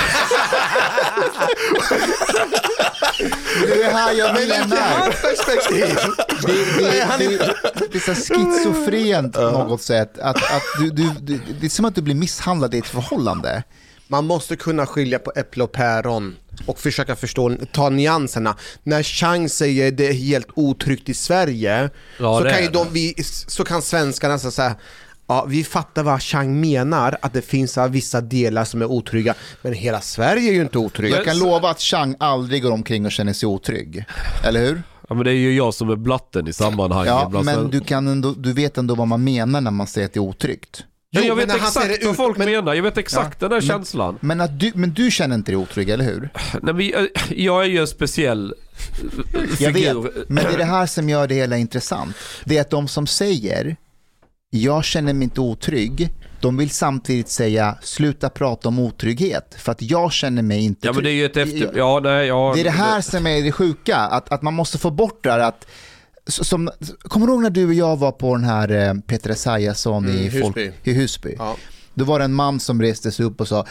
Det är det här jag menar. Perspektiv. Det, det, det, det, det är så schizofrent på något sätt. Att, att du, du, du, det är som att du blir misshandlad i ett förhållande. Man måste kunna skilja på äpple och päron och försöka förstå, ta nyanserna. När Chang säger det är helt otryggt i Sverige, ja, så, kan ju de, vi, så kan svenskarna så säga, ja, vi fattar vad Chang menar, att det finns vissa delar som är otrygga, men hela Sverige är ju inte otrygg. Jag kan lova att Chang aldrig går omkring och känner sig otrygg. Eller hur? Ja, men det är ju jag som är blatten i sammanhanget. Ja, men du, kan ändå, du vet ändå vad man menar när man säger att det är otryggt. Jo, jag vet exakt vad folk men, menar. Jag vet exakt ja, den där men, känslan. Men, att du, men du känner inte dig otrygg, eller hur? Nej, men jag är ju en speciell figur. Jag vet, men det är det här som gör det hela intressant. Det är att de som säger jag känner mig inte otrygg, de vill samtidigt säga sluta prata om otrygghet, för att jag känner mig inte trygg. Ja, men det är ju ett efter... Ja, nej, ja, det är det här som är det sjuka, att, att man måste få bort det här att som, kommer du ihåg när du och jag var på den här eh, Peter Esaiasson mm, i, Husby. Folk, i Husby? Ja. Då var det en man som reste sig upp och sa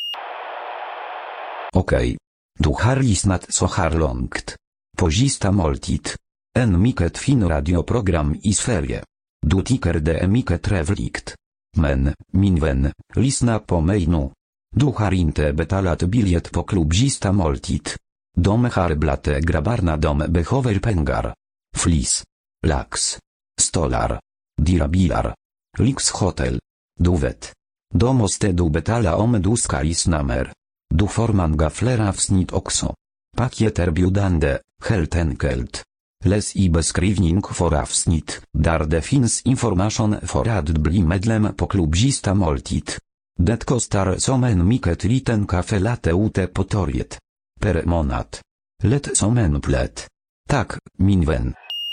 Okej, du har lyssnat så här långt. På sista måltid. En mycket fin radioprogram i Sverige. Du tycker det är mycket trevligt. Men, min vän, lyssna på mig nu. Du har inte betalat biljett på klubb sista måltid. De har blatte grabbarna, de behöver pengar. Flis. Lax. Stolar. Dyra bilar. Lyxhotel. Du vet. Då måste du betala om du ska lyssna mer. Du får många fler avsnitt också. Pakieterbjudande, helt enkelt. Läs i beskrivning för avsnitt, där det finns information för att bli medlem på klubb sista måltid. Det kostar som en mycket liten kaffe latte ute på torget. Per månad. Lätt som en plätt. Tack, min vän.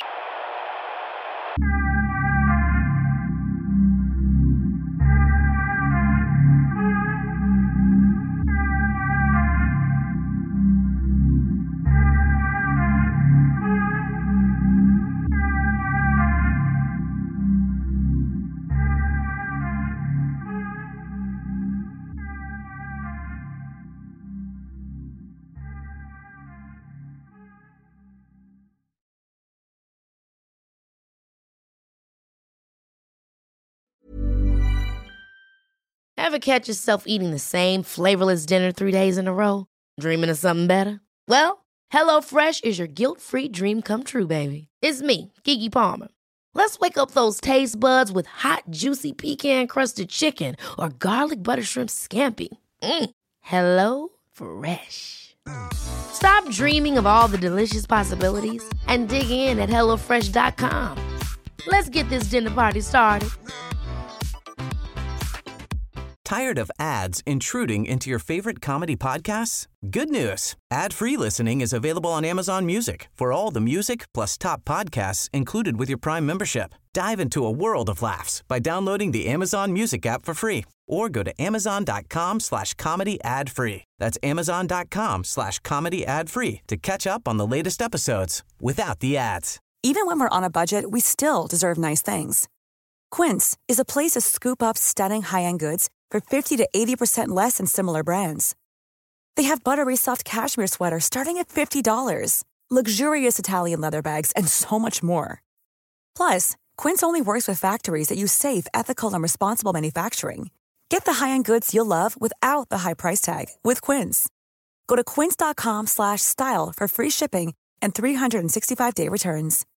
Ever catch yourself eating the same flavorless dinner three days in a row? Dreaming of something better? Well, HelloFresh is your guilt-free dream come true, baby. It's me, Keke Palmer. Let's wake up those taste buds with hot, juicy pecan-crusted chicken or garlic butter shrimp scampi. Mm. Hello Fresh. Stop dreaming of all the delicious possibilities and dig in at hello fresh dot com. Let's get this dinner party started. Tired of ads intruding into your favorite comedy podcasts? Good news. Ad-free listening is available on Amazon Music for all the music plus top podcasts included with your Prime membership. Dive into a world of laughs by downloading the Amazon Music app for free or go to amazon.com slash comedy ad free. That's amazon.com slash comedy ad free to catch up on the latest episodes without the ads. Even when we're on a budget, we still deserve nice things. Quince is a place to scoop up stunning high-end goods for fifty to eighty percent less than similar brands. They have buttery soft cashmere sweaters starting at fifty dollars, luxurious Italian leather bags, and so much more. Plus, Quince only works with factories that use safe, ethical, and responsible manufacturing. Get the high-end goods you'll love without the high price tag with Quince. Go to quince.com slash style for free shipping and three hundred sixty-five day returns.